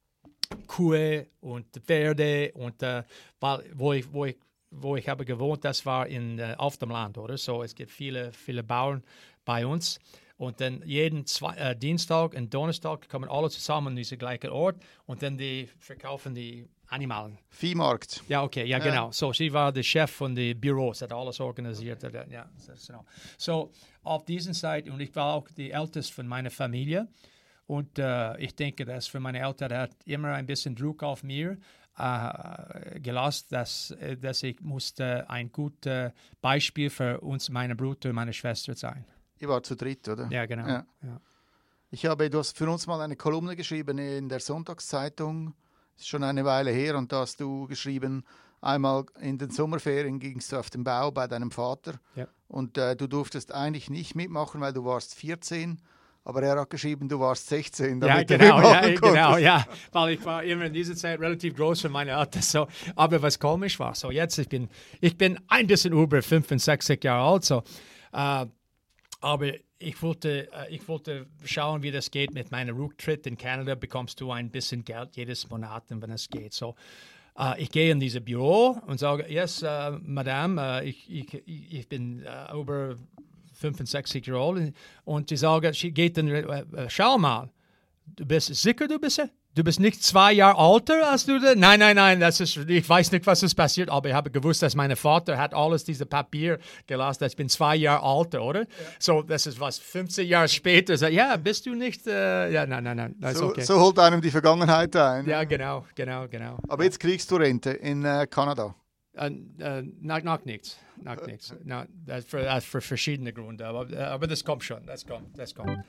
Speaker 2: Kühe und Pferde und uh, wo ich, wo ich, wo ich habe gewohnt, das war in, uh, auf dem Land, oder? So, es gibt viele, viele Bauern bei uns. Und dann jeden zwei, äh, Dienstag und Donnerstag kommen alle zusammen an diesen gleichen Ort und dann die verkaufen die Animalen.
Speaker 1: Viehmarkt.
Speaker 2: Ja, okay, ja,
Speaker 1: ja.
Speaker 2: genau. So, sie war der Chef von den Büros, hat alles organisiert. Ja, so. So, auf diesen Seite, und ich war auch die Älteste von meiner Familie. Und äh, ich denke, dass für meine Eltern hat immer ein bisschen Druck auf mir äh, gelassen, dass, dass ich musste ein gutes Beispiel für uns, meine Bruder und meine Schwester sein.
Speaker 1: Ihr war zu dritt, oder?
Speaker 2: Ja, genau.
Speaker 1: Ja.
Speaker 2: Ja.
Speaker 1: Ich habe, du hast für uns mal eine Kolumne geschrieben in der Sonntagszeitung, das ist schon eine Weile her, und da hast du geschrieben, einmal in den Sommerferien gingst du auf den Bau bei deinem Vater
Speaker 2: Ja.
Speaker 1: und äh, du durftest eigentlich nicht mitmachen, weil du warst vierzehn, aber er hat geschrieben, du warst sechzehn.
Speaker 2: Ja, genau, ja, genau, ja, weil ich war immer in dieser Zeit relativ groß für meine Eltern, so. Aber was komisch war, so jetzt, ich bin, ich bin ein bisschen über fünfundsechzig Jahre alt, so, äh, aber ich wollte, uh, ich wollte schauen, wie das geht mit meinem Rücktritt. In Kanada bekommst du ein bisschen Geld jedes Monat, wenn es geht. So, uh, ich gehe in dieses Büro und sage, yes, uh, Madame, uh, ich, ich, ich bin uh, über fünfundsechzig Jahre alt. Und sie sagen, sie geht dann, uh, schau mal, du bist sicher, du bist Du bist nicht zwei Jahre älter als du? Nein, nein, nein, das ist, ich weiß nicht, was ist passiert, aber ich habe gewusst, dass mein Vater hat alles diese Papier gelassen, dass ich bin zwei Jahre älter, oder? Ja. So, das ist was, fünfzehn Jahre später, so, ja, bist du nicht, äh, ja, nein, nein, nein, das ist
Speaker 1: so,
Speaker 2: okay.
Speaker 1: So holt einem die Vergangenheit ein.
Speaker 2: Ja, genau, genau, genau.
Speaker 1: Aber jetzt kriegst du Rente in äh, Kanada?
Speaker 2: Uh, uh, nach, nach nichts, nach nichts. No, das für, das für verschiedene Gründe, aber, uh, aber das kommt schon, das kommt, das kommt.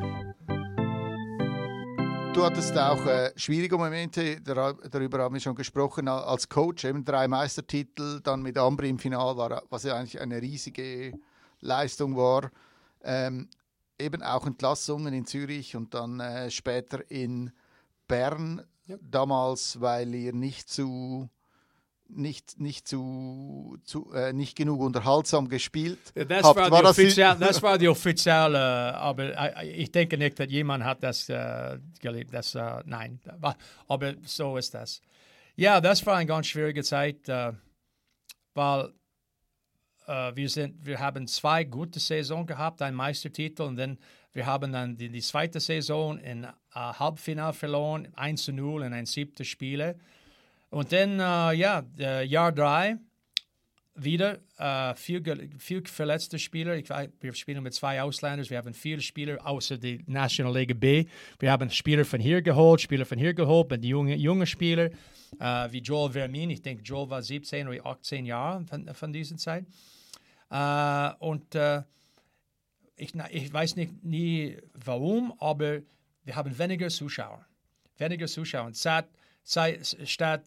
Speaker 1: Du hattest auch äh, schwierige Momente, dar- darüber haben wir schon gesprochen, als Coach, eben drei Meistertitel, dann mit Ambri im Finale, war, was ja eigentlich eine riesige Leistung war. Ähm, eben auch Entlassungen in Zürich und dann äh, später in Bern, ja. Damals, weil ihr nicht zu... nicht, nicht, zu, zu, äh, nicht genug unterhaltsam gespielt
Speaker 2: das
Speaker 1: habt.
Speaker 2: War,
Speaker 1: war,
Speaker 2: die
Speaker 1: das
Speaker 2: offiziell, das war die offizielle, aber ich denke nicht, dass jemand hat das äh, gelebt. Das, äh, nein, aber so ist das. Ja, das war eine ganz schwierige Zeit, äh, weil äh, wir, sind, wir haben zwei gute Saisons gehabt, einen Meistertitel, und dann wir haben dann die, die zweite Saison in äh, Halbfinale verloren, eins zu null in ein siebtes Spiel. Und dann, uh, ja, uh, Jahr drei, wieder äh, viel, viel verletzte Spieler. Ich, wir spielen mit zwei Ausländern. Wir haben viele Spieler außer die National League B. Wir haben Spieler von hier geholt, Spieler von hier geholt, mit junge, junge Spieler, äh, wie Joel Vermin. Ich denke, Joel war siebzehn oder achtzehn Jahre von, von dieser Zeit. Äh, und äh, ich, ich weiß nicht nie warum, aber wir haben weniger Zuschauer. Weniger Zuschauer. Seit, seit, statt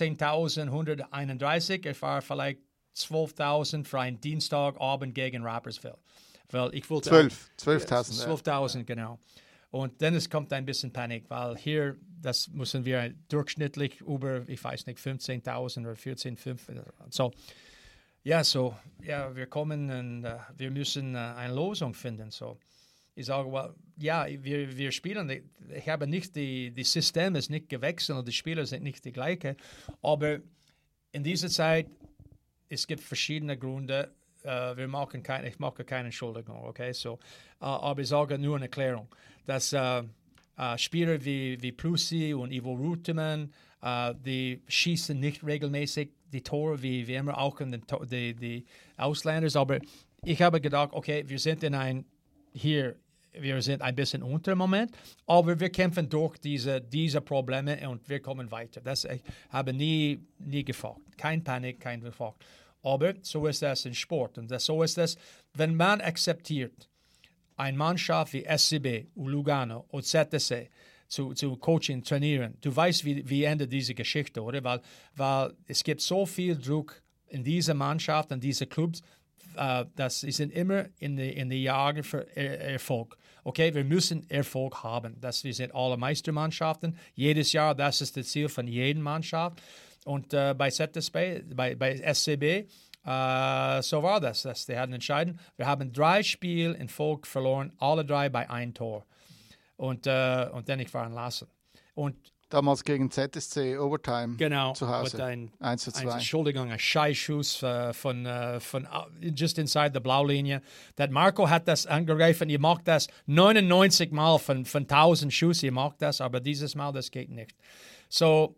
Speaker 2: sechzehntausendeinhunderteinunddreißig, es war vielleicht zwölftausend für einen Dienstagabend gegen Rapperswil. Weil ich wollte
Speaker 1: zwölf, zwölftausend.
Speaker 2: zwölftausend, ja. Genau. Und dann es kommt ein bisschen Panik, weil hier, das müssen wir durchschnittlich über, ich weiß nicht, fünfzehntausend oder vierzehn, fünfzehn. So, ja, so, ja, wir kommen und uh, wir müssen uh, eine Lösung finden. So, ich sage, well, ja, wir, wir spielen, ich habe nicht, die, die System ist nicht gewechselt und die Spieler sind nicht die gleiche, aber in dieser Zeit, es gibt verschiedene Gründe. Uh, wir machen keine, ich mache keine Entschuldigung, okay? So, uh, aber ich sage nur eine Erklärung, dass uh, uh, Spieler wie, wie Plusi und Ivo Ruteman, uh, die schießen nicht regelmäßig die Tore wie, wie immer auch in den die, die Ausländer. Aber ich habe gedacht, okay, wir sind in ein hier, wir sind ein bisschen unter im Moment, aber wir kämpfen durch diese, diese Probleme und wir kommen weiter. Das ich habe nie, nie gefragt. Kein Panik, kein gefragt. Aber so ist das in Sport. Und das, so ist das, wenn man akzeptiert, eine Mannschaft wie S C B, Lugano und Z S C zu, zu coachen, trainieren, du weißt, wie, wie endet diese Geschichte, oder? Weil, weil es gibt so viel Druck in dieser Mannschaft, in diesen Clubs, uh, dass sie sind immer in die, in die Jagd für er Erfolg. Okay, wir müssen Erfolg haben. Das, wir sind alle Meistermannschaften. Jedes Jahr, das ist das Ziel von jeder Mannschaft. Und uh, bei Z S B, bei, bei S C B, uh, so war das. das. Die hatten entschieden, wir haben drei Spiele in Folge verloren, alle drei bei ein Tor. Und, uh, und dann ich war entlassen. Und
Speaker 1: damals gegen Z S C Overtime
Speaker 2: genau,
Speaker 1: zu Hause.
Speaker 2: Ein,
Speaker 1: eins zu zwei.
Speaker 2: Ein, Entschuldigung, ein Scheißschuss uh, von, uh, von uh, just inside the Blaulinie. Dat Marco hat das angegriffen. Ihr macht das neunundneunzig Mal von, von tausend Schuss. Ihr macht das, aber dieses Mal, das geht nicht. So,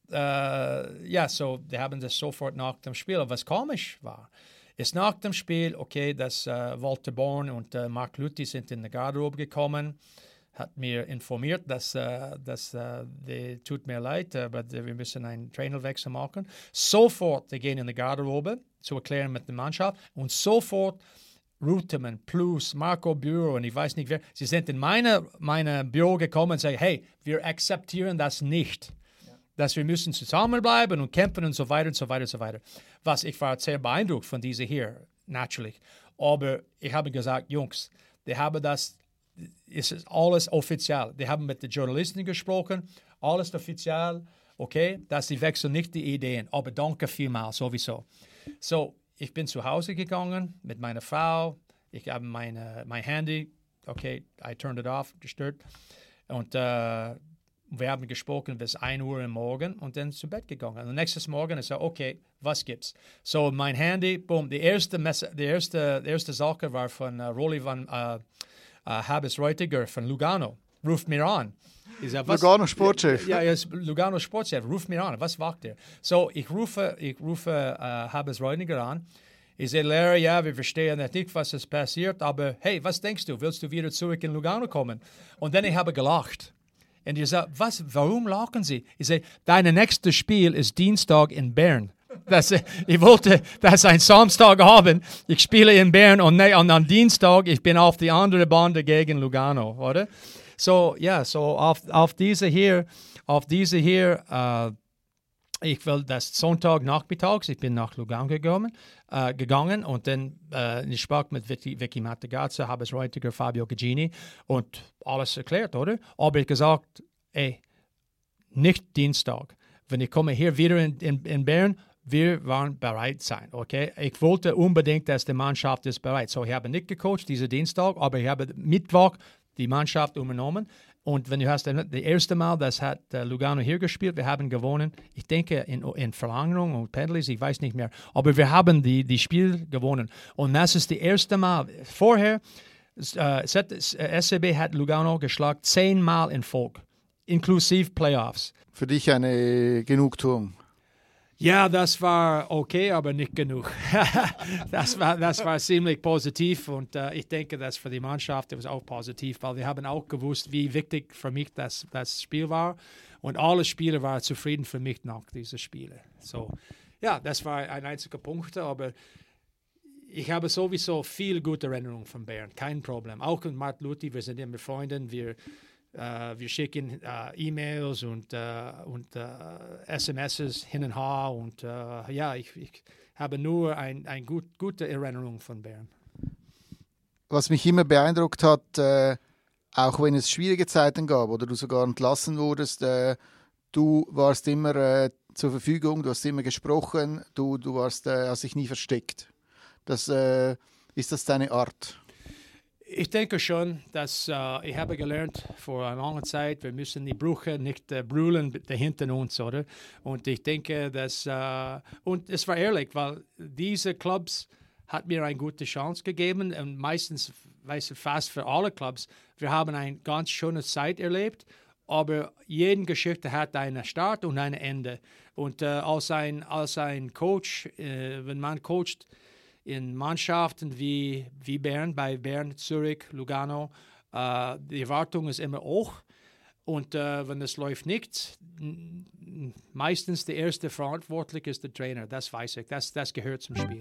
Speaker 2: Uh, ja, so, die haben das sofort nach dem Spiel. Und was komisch war, ist nach dem Spiel, okay, dass uh, Walter Born und uh, Mark Luthi sind in die Garderobe gekommen, hat mir informiert, dass, uh, dass uh, die, tut mir leid, aber wir müssen einen Trainerwechsel machen. Sofort, die gehen in die Garderobe, zu erklären mit der Mannschaft, und sofort Ruteman, Plus, Marco Büro und ich weiß nicht wer, sie sind in meine, meine Büro gekommen und sagen, hey, wir akzeptieren das nicht. Dass wir müssen zusammenbleiben und kämpfen und so weiter und so weiter und so weiter. Was ich war sehr beeindruckt von dieser hier, natürlich. Aber ich habe gesagt, Jungs, die haben das, es ist alles offiziell. Die haben mit den Journalisten gesprochen, alles offiziell, okay, dass sie wechseln nicht die Ideen, aber danke vielmals, sowieso. So, ich bin zu Hause gegangen mit meiner Frau, ich habe meine, mein Handy, okay, I turned it off, gestört, und äh, wir haben gesprochen bis ein Uhr am Morgen und dann zu Bett gegangen. Und nächstes Morgen ist er, okay, was gibt's? So mein Handy, boom, die erste, Messe, die erste, die erste Sache war von uh, Rolli van uh, uh, Habes Reutiger von Lugano. Ruft mir an. Ich sag, was,
Speaker 1: Lugano Sportchef.
Speaker 2: Ja, er ist Lugano Sportchef. Ruft mir an. Was macht er? So ich rufe, ich rufe uh, Habes Reutiger an. Ich sage, Larry, ja, wir verstehen nicht, was ist passiert, aber hey, was denkst du? Willst du wieder zurück in Lugano kommen? Und dann ich habe gelacht. Und ich sage, was, warum lachen Sie? Ich sage, dein nächstes Spiel ist Dienstag in Bern. Das, ich wollte das ein Samstag haben. Ich spiele in Bern und, ne, und am Dienstag, ich bin auf die andere Bande gegen Lugano, oder? So, ja, yeah, so auf, auf diese hier, auf diese hier, uh, ich will das Sonntag nachmittags, ich bin nach Lugano gegangen, äh, gegangen und dann äh, ich sprach mit Vicky, Vicky Matagazza, Habes Reutiger, Fabio Gagini und alles erklärt, oder? Aber ich gesagt, ey, nicht Dienstag. Wenn ich komme hier wieder in, in, in Bern, wir waren bereit sein, okay? Ich wollte unbedingt, dass die Mannschaft ist bereit. So, ich habe nicht gecoacht diesen Dienstag, aber ich habe Mittwoch die Mannschaft übernommen. Und wenn du hast, das erste Mal, das hat uh, Lugano hier gespielt, wir haben gewonnen, ich denke in, in Verlängerung und Penalties, ich weiß nicht mehr, aber wir haben die, die Spiel gewonnen. Und das ist das erste Mal. Vorher, uh, S C B hat Lugano geschlagen zehnmal in Folge, inklusive Playoffs.
Speaker 1: Für dich eine Genugtuung.
Speaker 2: Ja, das war okay, aber nicht genug. das, war, das war ziemlich positiv und uh, ich denke, dass für die Mannschaft das auch positiv, weil wir haben auch gewusst, wie wichtig für mich das, das Spiel war und alle Spieler waren zufrieden für mich nach diesen Spielen. So, ja, das war ein einziger Punkt, aber ich habe sowieso viel gute Erinnerungen von Bern, kein Problem. Auch mit Mart Luthi, wir sind immer Freunde, wir Uh, wir schicken uh, E-Mails und, uh, und uh, S M Ses hin und her und uh, ja, ich, ich habe nur eine ein gut, gute Erinnerung von Bern.
Speaker 1: Was mich immer beeindruckt hat, äh, auch wenn es schwierige Zeiten gab oder du sogar entlassen wurdest, äh, du warst immer äh, zur Verfügung, du hast immer gesprochen, du, du warst, äh, hast dich nie versteckt. Das, äh, ist das deine Art?
Speaker 2: Ich denke schon, dass uh, ich habe gelernt vor einer langen Zeit, wir müssen die Brüche nicht uh, brüllen dahinter uns, oder? Und ich denke, dass, uh, und es war ehrlich, weil diese Clubs hat mir eine gute Chance gegeben und meistens, weißt du, fast für alle Clubs, wir haben eine ganz schöne Zeit erlebt, aber jede Geschichte hat einen Start und ein Ende. Und uh, als, ein, als ein Coach, uh, wenn man coacht, in Mannschaften wie, wie Bern, bei Bern, Zürich, Lugano, äh, die Erwartung ist immer hoch. Und äh, wenn es läuft nicht, meistens der erste Verantwortliche ist der Trainer. Das weiß ich, das, das gehört zum Spiel.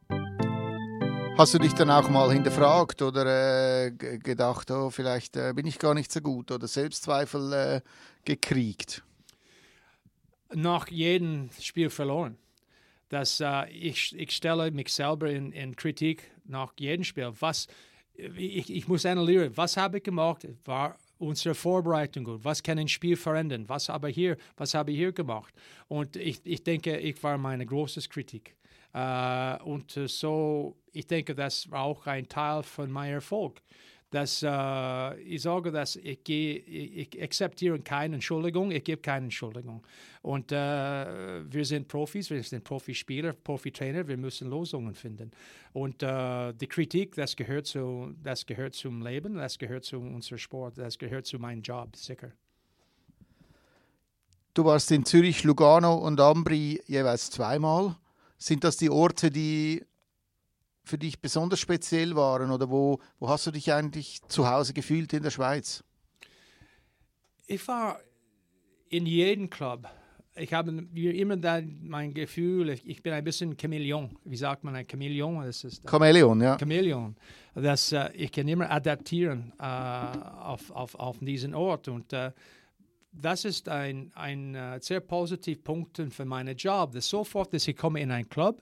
Speaker 1: Hast du dich dann auch mal hinterfragt oder äh, gedacht, oh, vielleicht äh, bin ich gar nicht so gut oder Selbstzweifel äh, gekriegt?
Speaker 2: Nach jedem Spiel verloren. Dass uh, ich, ich stelle mich selber in, in Kritik nach jedem Spiel. Was, ich, ich muss analysieren, was habe ich gemacht? War unsere Vorbereitung gut? Was kann ein Spiel verändern? Was habe ich hier, was habe ich hier gemacht? Und ich, ich denke, ich war meine große Kritik. Uh, und uh, so, ich denke, das war auch ein Teil von meinem Erfolg. Dass, uh, ich sage, dass ich, ich, ich akzeptiere keine Entschuldigung, ich gebe keine Entschuldigung. Und uh, wir sind Profis, wir sind Profispieler, Profitrainer, wir müssen Lösungen finden. Und uh, die Kritik, das gehört, zu, das gehört zum Leben, das gehört zu unserem Sport, das gehört zu meinem Job, sicher.
Speaker 1: Du warst in Zürich, Lugano und Ambri jeweils zweimal. Sind das die Orte, die für dich besonders speziell waren oder wo, wo hast du dich eigentlich zu Hause gefühlt in der Schweiz?
Speaker 2: Ich war in jedem Club. Ich habe immer dann mein Gefühl, ich, ich bin ein bisschen Chamäleon. Wie sagt man ein Chamäleon? Das ist
Speaker 1: Chamäleon, ja.
Speaker 2: Chamäleon. Das, uh, ich kann immer adaptieren uh, auf, auf, auf diesen Ort. Und uh, das ist ein, ein uh, sehr positiver Punkt für meinen Job. Dass sofort, dass ich komme in einen Club,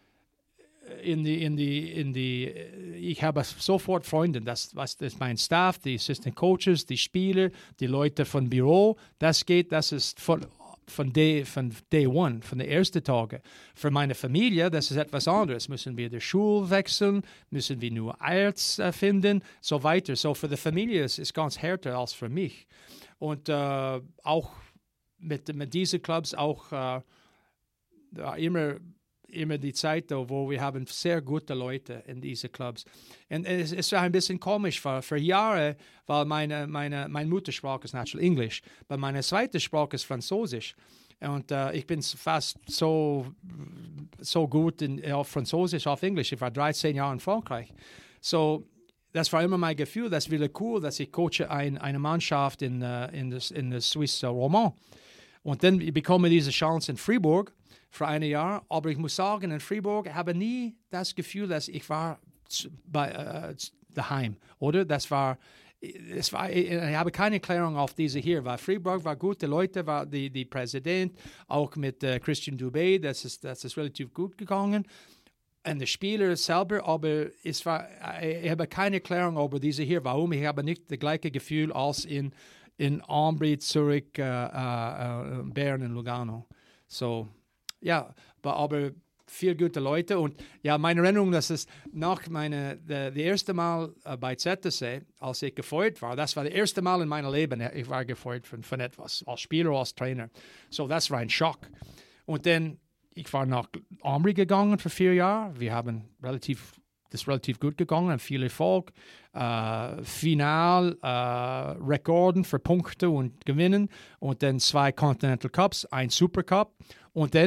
Speaker 2: in die, in die, in die, ich habe sofort Freunde, das, was, das ist mein Staff, die Assistant Coaches, die Spieler, die Leute vom Büro, das geht, das ist von, von, day, von Day One, von der ersten Tage. Für meine Familie, das ist etwas anderes, müssen wir die Schule wechseln, müssen wir nur Ärzte finden, so weiter. So für die Familie ist es ganz härter als für mich. Und äh, auch mit, mit diesen Clubs auch äh, immer immer die Zeit, wo wir haben sehr gute Leute in diese Clubs. Und es, es war ein bisschen komisch, für, für Jahre, weil meine, meine, meine Muttersprache ist natürlich Englisch, aber meine zweite Sprache ist Französisch. Und uh, ich bin fast so, so gut in, auf Französisch, auf Englisch. Ich war dreizehn Jahre in Frankreich. So, das war immer mein Gefühl, das wäre cool, dass ich coache ein, eine Mannschaft in, uh, in der in das Swiss Romand. Und dann bekomme ich diese Chance in Fribourg für ein Jahr. Aber ich muss sagen, in Fribourg habe ich nie das Gefühl, dass ich war bei, äh, daheim, oder? Das war, es war, ich habe keine Erklärung auf diese hier, weil Fribourg war gute Leute, war die, die Präsident, auch mit äh, Christian Dubé, das ist, das ist relativ gut gegangen. Und der Spieler selber, aber es war, ich habe keine Erklärung über diese hier, warum. Ich habe nicht das gleiche Gefühl als in, in Ambri, Zürich, äh, äh, Bern und Lugano. So, ja, aber viele gute Leute. Und ja, meine Erinnerung, dass es nach meiner, das erste Mal uh, bei Z T C, als ich gefeuert war, das war das erste Mal in meinem Leben, ich war gefeuert von, von etwas, als Spieler, als Trainer. So, das war ein Schock. Und dann, ich war nach Ambri gegangen für vier Jahre. Wir haben relativ, das ist relativ gut gegangen, viel Erfolg. Uh, Final, uh, Rekorden für Punkte und Gewinnen. Und dann zwei Continental Cups, ein Supercup. Und dann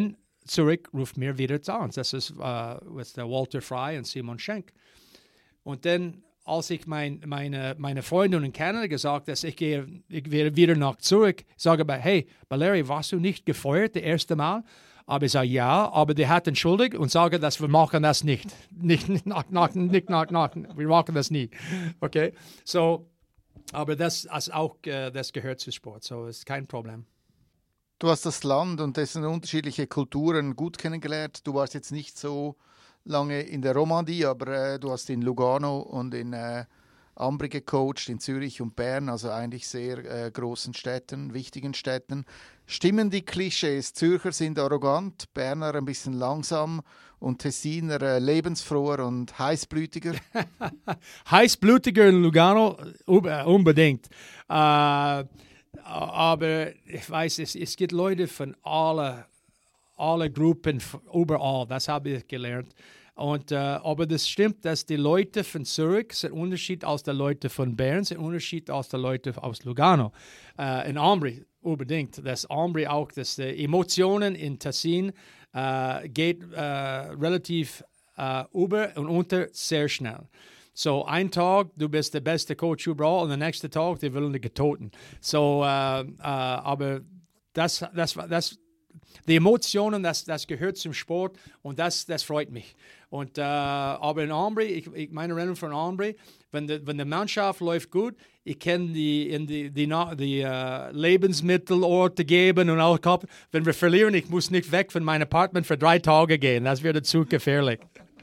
Speaker 2: zurück, ruft mir wieder an. Das ist uh, mit der Walter Frey und Simon Schenk. Und dann, als ich mein, meine, meine Freundin in Kanada gesagt habe, dass ich gehe ich werde wieder nach zurück, sage ich, hey, Valeri, warst du nicht gefeuert das erste Mal? Aber ich sage, ja, aber die hat entschuldigt und sage, dass wir machen das nicht. Nicht, nicht, nach, nach, nicht nach, nach, wir machen das nie. Okay? So, aber das, das auch, uh, das gehört zu Sport, so ist kein Problem.
Speaker 1: Du hast das Land und dessen unterschiedliche Kulturen gut kennengelernt. Du warst jetzt nicht so lange in der Romandie, aber äh, du hast in Lugano und in äh, Ambri gecoacht, in Zürich und Bern, also eigentlich sehr äh, großen Städten, wichtigen Städten. Stimmen die Klischees? Zürcher sind arrogant, Berner ein bisschen langsam und Tessiner äh, lebensfroher und heißblütiger?
Speaker 2: Heißblütiger in Lugano, unbedingt. Äh, aber ich weiß, es, es gibt Leute von allen alle Gruppen, überall, das habe ich gelernt. Und, äh, aber das stimmt, dass die Leute von Zürich sind ein Unterschied als die Leute von Bern, sind ein Unterschied als die Leute aus Lugano. Äh, in Ambri unbedingt, dass Ambri auch, dass die Emotionen in Tessin äh, geht äh, relativ äh, über und unter sehr schnell. So, ein Tag, du bist der beste Coach überall und der nächste Tag, die wollen dich getöten. So, äh, äh, aber das, das, das, die Emotionen, das, das gehört zum Sport und das, das freut mich. Und, äh, aber in Ambri, ich, ich meine Rennen von Ambri, wenn die, wenn die Mannschaft läuft gut, ich kann die, in die, die, die, die uh, Lebensmittelorte geben und auch, wenn wir verlieren, ich muss nicht weg von meinem Apartment für drei Tage gehen. Das wäre zu gefährlich.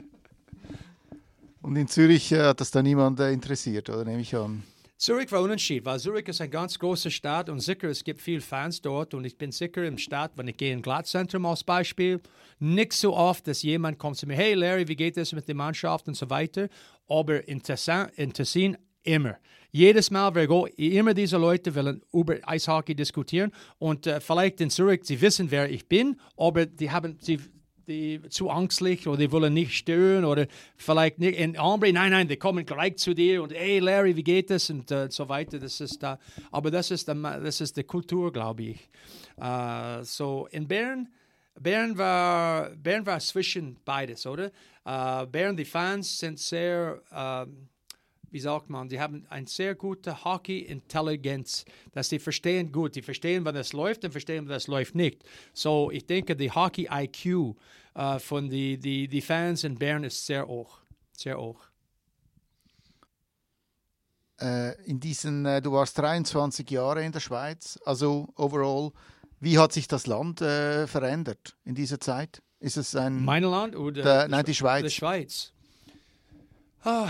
Speaker 1: Und in Zürich äh, hat das da niemand äh, interessiert, oder nehme ich an?
Speaker 2: Zürich war unentschieden, weil Zürich ist eine ganz große Stadt und sicher, es gibt viele Fans dort und ich bin sicher im Stadt, wenn ich gehe in Glattzentrum als Beispiel, nicht so oft, dass jemand kommt zu mir, hey Larry, wie geht es mit der Mannschaft und so weiter, aber in Tessin, in Tessin immer. Jedes Mal, wir gehen, immer diese Leute wollen über Eishockey diskutieren und äh, vielleicht in Zürich, sie wissen, wer ich bin, aber die haben, sie die zu angstlich oder die wollen nicht stören oder vielleicht nicht in Ambri, nein, nein, die kommen gleich zu dir und hey Larry, wie geht es und uh, so weiter. Das ist da, aber das ist, das ist die Kultur, glaube ich. Uh, so in Bern, Bern war, Bern war zwischen beides, oder? Uh, Bern, die Fans sind sehr, uh, wie sagt man, die haben eine sehr gute Hockey-Intelligenz, dass sie verstehen gut, die verstehen, wann es läuft und verstehen, wann es läuft nicht. So, ich denke, die Hockey-I Q uh, von den die, die Fans in Bern ist sehr hoch, sehr hoch.
Speaker 1: Äh, in diesen, äh, du warst dreiundzwanzig Jahre in der Schweiz, also overall, wie hat sich das Land äh, verändert in dieser Zeit? Ist es ein...
Speaker 2: Mein Land oder...
Speaker 1: Der, nein, die Schweiz.
Speaker 2: Die Schweiz. Oh.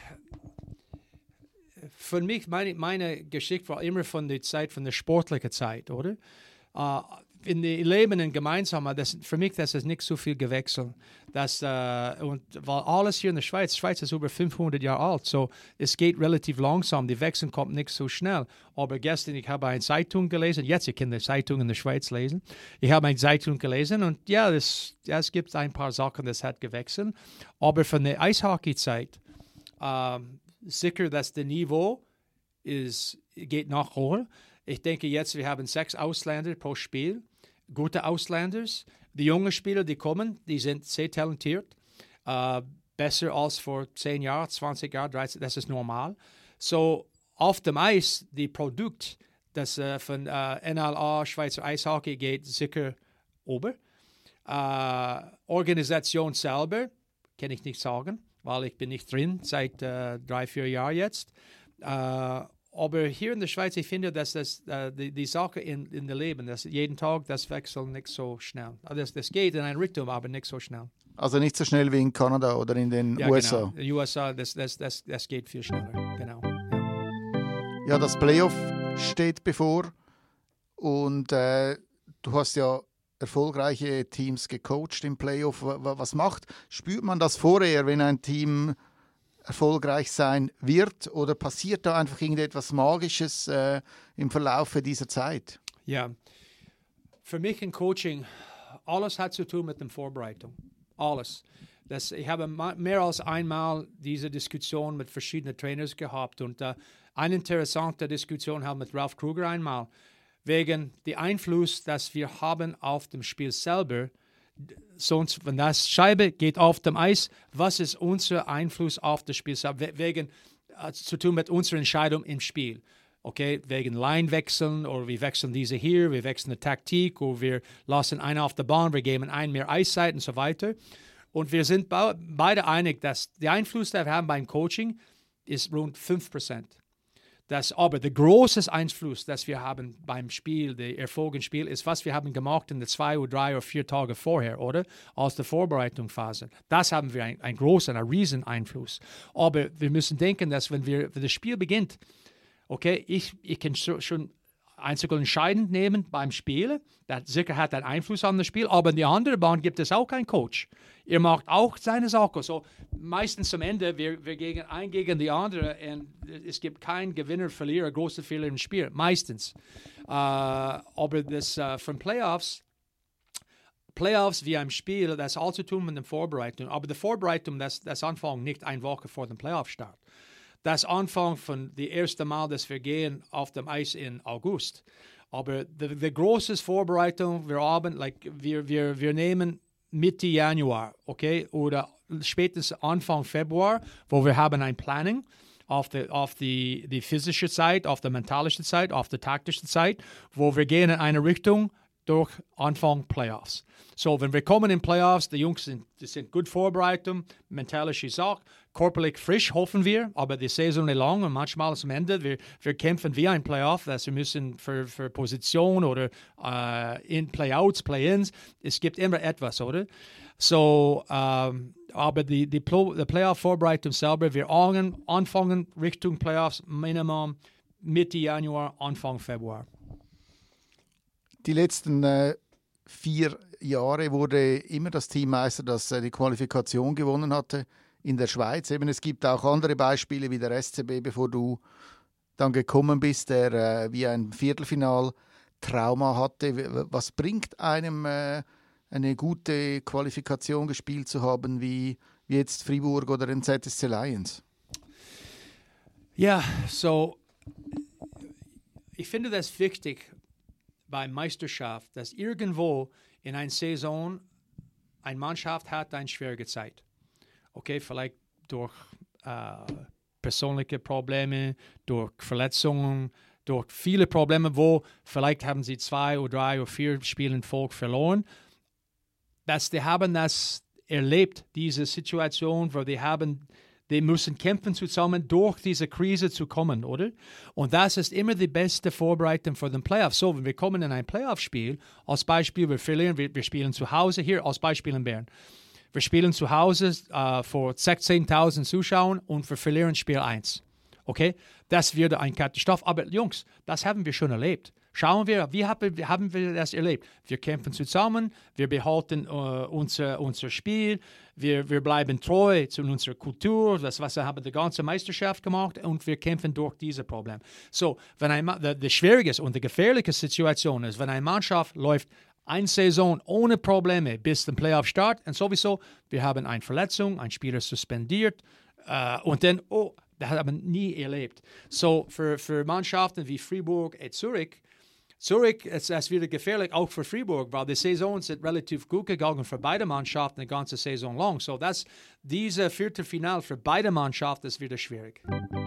Speaker 2: Für mich, meine, meine Geschichte war immer von der Zeit, von der sportlichen Zeit, oder? Uh, in dem Leben in Gemeinsam, das, für mich das ist nicht so viel gewechselt. Das, uh, und, weil alles hier in der Schweiz, die Schweiz ist über fünfhundert Jahre alt, so es geht relativ langsam, die Wechsel kommt nicht so schnell. Aber gestern, ich habe eine Zeitung gelesen, jetzt, ich kann die Zeitung in der Schweiz lesen, ich habe eine Zeitung gelesen und ja, es ja, gibt ein paar Sachen, das hat gewechselt. Aber von der Eishockey-Zeit, uh, sicher, dass das Niveau ist, geht nach hoch. Ich denke jetzt, wir haben sechs Ausländer pro Spiel, gute Ausländer. Die jungen Spieler, die kommen, die sind sehr talentiert, uh, besser als vor zehn Jahren, zwanzig Jahren, dreizehn, das ist normal. So auf dem Eis, die Produkt, das uh, von uh, N L A, Schweizer Eishockey geht sicher ober. Uh, Organisation selber, kann ich nicht sagen, weil ich bin nicht drin seit uh, drei, vier Jahren jetzt. Uh, aber hier in der Schweiz, ich finde, dass das, uh, die, die Sache in, in dem Leben, dass jeden Tag das wechselt nicht so schnell. Das, das geht in eine Richtung, aber nicht so schnell.
Speaker 1: Also nicht so schnell wie in Kanada oder in den
Speaker 2: ja,
Speaker 1: U S A.
Speaker 2: Genau. In den U S A, das, das, das, das geht viel schneller. Genau. Ja,
Speaker 1: ja das Playoff steht bevor und äh, du hast ja erfolgreiche Teams gecoacht im Playoff. Was macht? Spürt man das vorher, wenn ein Team erfolgreich sein wird oder passiert da einfach irgendetwas Magisches äh, im Verlauf dieser Zeit?
Speaker 2: Ja, für mich im Coaching, alles hat zu tun mit der Vorbereitung. Alles. Das, ich habe mehr als einmal diese Diskussion mit verschiedenen Trainers gehabt und äh, eine interessante Diskussion haben mit Ralph Kruger einmal, wegen dem Einfluss, das wir haben auf dem Spiel selber, sonst, wenn das Scheibe geht auf dem Eis, was ist unser Einfluss auf das Spiel? Wegen äh, zu tun mit unserer Entscheidung im Spiel. Okay, wegen Line-Wechseln oder wir wechseln diese hier, wir wechseln die Taktik oder wir lassen einen auf der Bahn, wir geben einen mehr Eiszeit und so weiter. Und wir sind beide einig, dass der Einfluss, den wir haben beim Coaching, ist rund fünf Prozent. Das, aber der große Einfluss, das wir haben beim Spiel, der Erfolg im Spiel, ist, was wir haben gemacht in den zwei oder drei oder vier Tage vorher, oder? Aus der Vorbereitungsphase. Das haben wir einen, einen großen, einen riesen Einfluss. Aber wir müssen denken, dass wenn, wir, wenn das Spiel beginnt, okay, ich, ich kann schon einzig entscheidend nehmen beim Spielen. Das sicher hat einen Einfluss an das Spiel, aber in der anderen Bahn gibt es auch keinen Coach. Ihr macht auch seine Sache. So, meistens am Ende, wir, wir gegen ein gegen die andere und es gibt keinen Gewinner, Verlierer, große Fehler im Spiel. Meistens. Uh, aber das uh, von Playoffs, Playoffs wie ein Spiel, das hat all zu tun mit der Vorbereitung. Aber die Vorbereitung, das, das Anfang nicht eine Woche vor dem Playoff-Start. Das Anfang von dem ersten Mal, dass wir gehen auf dem Eis in August. Aber die, die große Vorbereitung, wir haben, like, wir, wir, wir nehmen Mitte Januar, okay, oder spätestens Anfang Februar, wo wir haben ein Planning auf die, auf die, die physische Zeit, auf die mentalische Zeit, auf die taktische Zeit, wo wir gehen in eine Richtung durch Anfang Playoffs. So, wenn wir kommen in Playoffs, die Jungs sind, die sind gut vorbereitet, mentalisch ist auch, körperlich frisch, hoffen wir, aber die Saison ist lang und manchmal ist am Ende, wir, wir kämpfen wie ein Playoff, dass wir müssen für, für Position oder uh, in Playouts, Play-ins, es gibt immer etwas, oder? So, um, aber die, die, die Playoff-Vorbereitung selber, wir anfangen Richtung Playoffs, Minimum Mitte Januar, Anfang Februar.
Speaker 1: Die letzten äh, vier Jahre wurde immer das Teammeister, das äh, die Qualifikation gewonnen hatte, in der Schweiz. Eben, es gibt auch andere Beispiele wie der S C B, bevor du dann gekommen bist, der äh, wie ein Viertelfinal-Trauma hatte. Was bringt einem äh, eine gute Qualifikation gespielt zu haben, wie, wie jetzt Fribourg oder den Z S C Lions?
Speaker 2: Ja, so ich finde das wichtig bei Meisterschaft, dass irgendwo in einer Saison eine Mannschaft hat eine schwierige Zeit. Okay, vielleicht durch äh, persönliche Probleme, durch Verletzungen, durch viele Probleme, wo vielleicht haben sie zwei oder drei oder vier Spiele in Folge verloren. Dass die haben das erlebt, diese Situation, wo die haben Die müssen kämpfen zusammen, durch diese Krise zu kommen, oder? Und das ist immer die beste Vorbereitung für den Playoff. So, wenn wir kommen in ein Playoff-Spiel, als Beispiel, wir verlieren, wir, wir spielen zu Hause, hier als Beispiel in Bern. Wir spielen zu Hause uh, vor sechzehntausend Zuschauern und wir verlieren Spiel eins. Okay? Das wird ein Katastrophe. Aber Jungs, das haben wir schon erlebt. Schauen wir, wie haben wir das erlebt? Wir kämpfen zusammen, wir behalten uh, unser, unser Spiel, wir, wir bleiben treu zu unserer Kultur, das, was wir haben die ganze Meisterschaft gemacht und wir kämpfen durch diese Probleme. So, wenn ein, die, die schwierige und die gefährliche Situation ist, wenn eine Mannschaft läuft eine Saison ohne Probleme bis zum Playoff-Start und sowieso, wir haben eine Verletzung, ein Spieler suspendiert uh, und dann, oh, das haben wir nie erlebt. So, für, für Mannschaften wie Fribourg und Zürich, Zurück ist es wieder gefährlich, auch für Fribourg, weil die Saison sind relativ gut gegangen für beide Mannschaften die ganze Saison lang. So, das, diese Viertelfinale für beide Mannschaften ist wieder schwierig.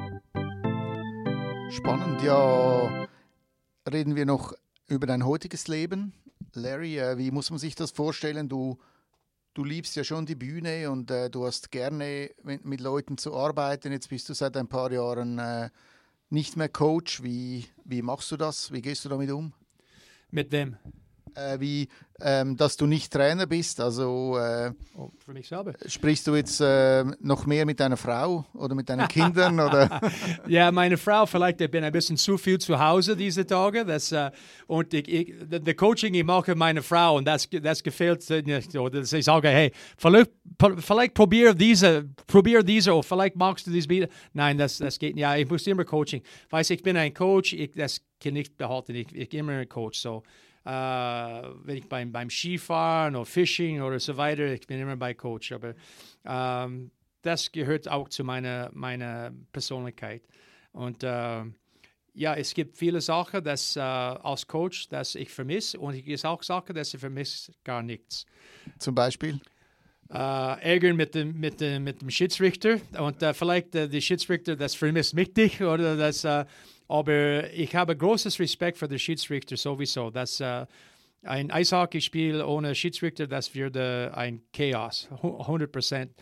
Speaker 1: Spannend, ja. Reden wir noch über dein heutiges Leben. Larry, äh, wie muss man sich das vorstellen? Du, du liebst ja schon die Bühne und äh, du hast gerne mit, mit Leuten zu arbeiten. Jetzt bist du seit ein paar Jahren äh, nicht mehr Coach. Wie, wie machst du das? Wie gehst du damit um?
Speaker 2: Mit wem?
Speaker 1: Äh, wie, ähm, dass du nicht Trainer bist. Also äh,
Speaker 2: oh, für mich selber.
Speaker 1: Sprichst du jetzt äh, noch mehr mit deiner Frau oder mit deinen Kindern? Oder?
Speaker 2: Ja, meine Frau, vielleicht ich bin ein bisschen zu viel zu Hause diese Tage. Das, uh, und ich, ich, das Coaching, ich mache meine Frau und das, das gefällt nicht. Oder ich sage, hey, vielleicht, vielleicht probier diese, probier diese oder vielleicht magst du dies wieder. Nein, das, das geht nicht. Ja, ich muss immer Coaching. Weiß, ich bin ein Coach, ich, das kann ich behalten. Ich, ich bin immer ein Coach. So. Uh, wenn ich beim, beim Skifahren oder Fishing oder so weiter, ich bin immer bei Coach, aber um, das gehört auch zu meiner, meiner Persönlichkeit. Und uh, ja, es gibt viele Sachen, dass äh, als Coach, dass ich vermisse und ich gibt auch Sachen, dass ich vermisse gar nichts.
Speaker 1: Zum Beispiel?
Speaker 2: Äh, Ärgern mit dem, mit, dem, mit dem Schiedsrichter und äh, vielleicht äh, die Schiedsrichter, das vermisst mich nicht, oder das, äh, aber ich habe großes Respekt für die Schiedsrichter sowieso. Dass, äh, ein Eishockeyspiel ohne Schiedsrichter, das würde ein Chaos, hundert Prozent.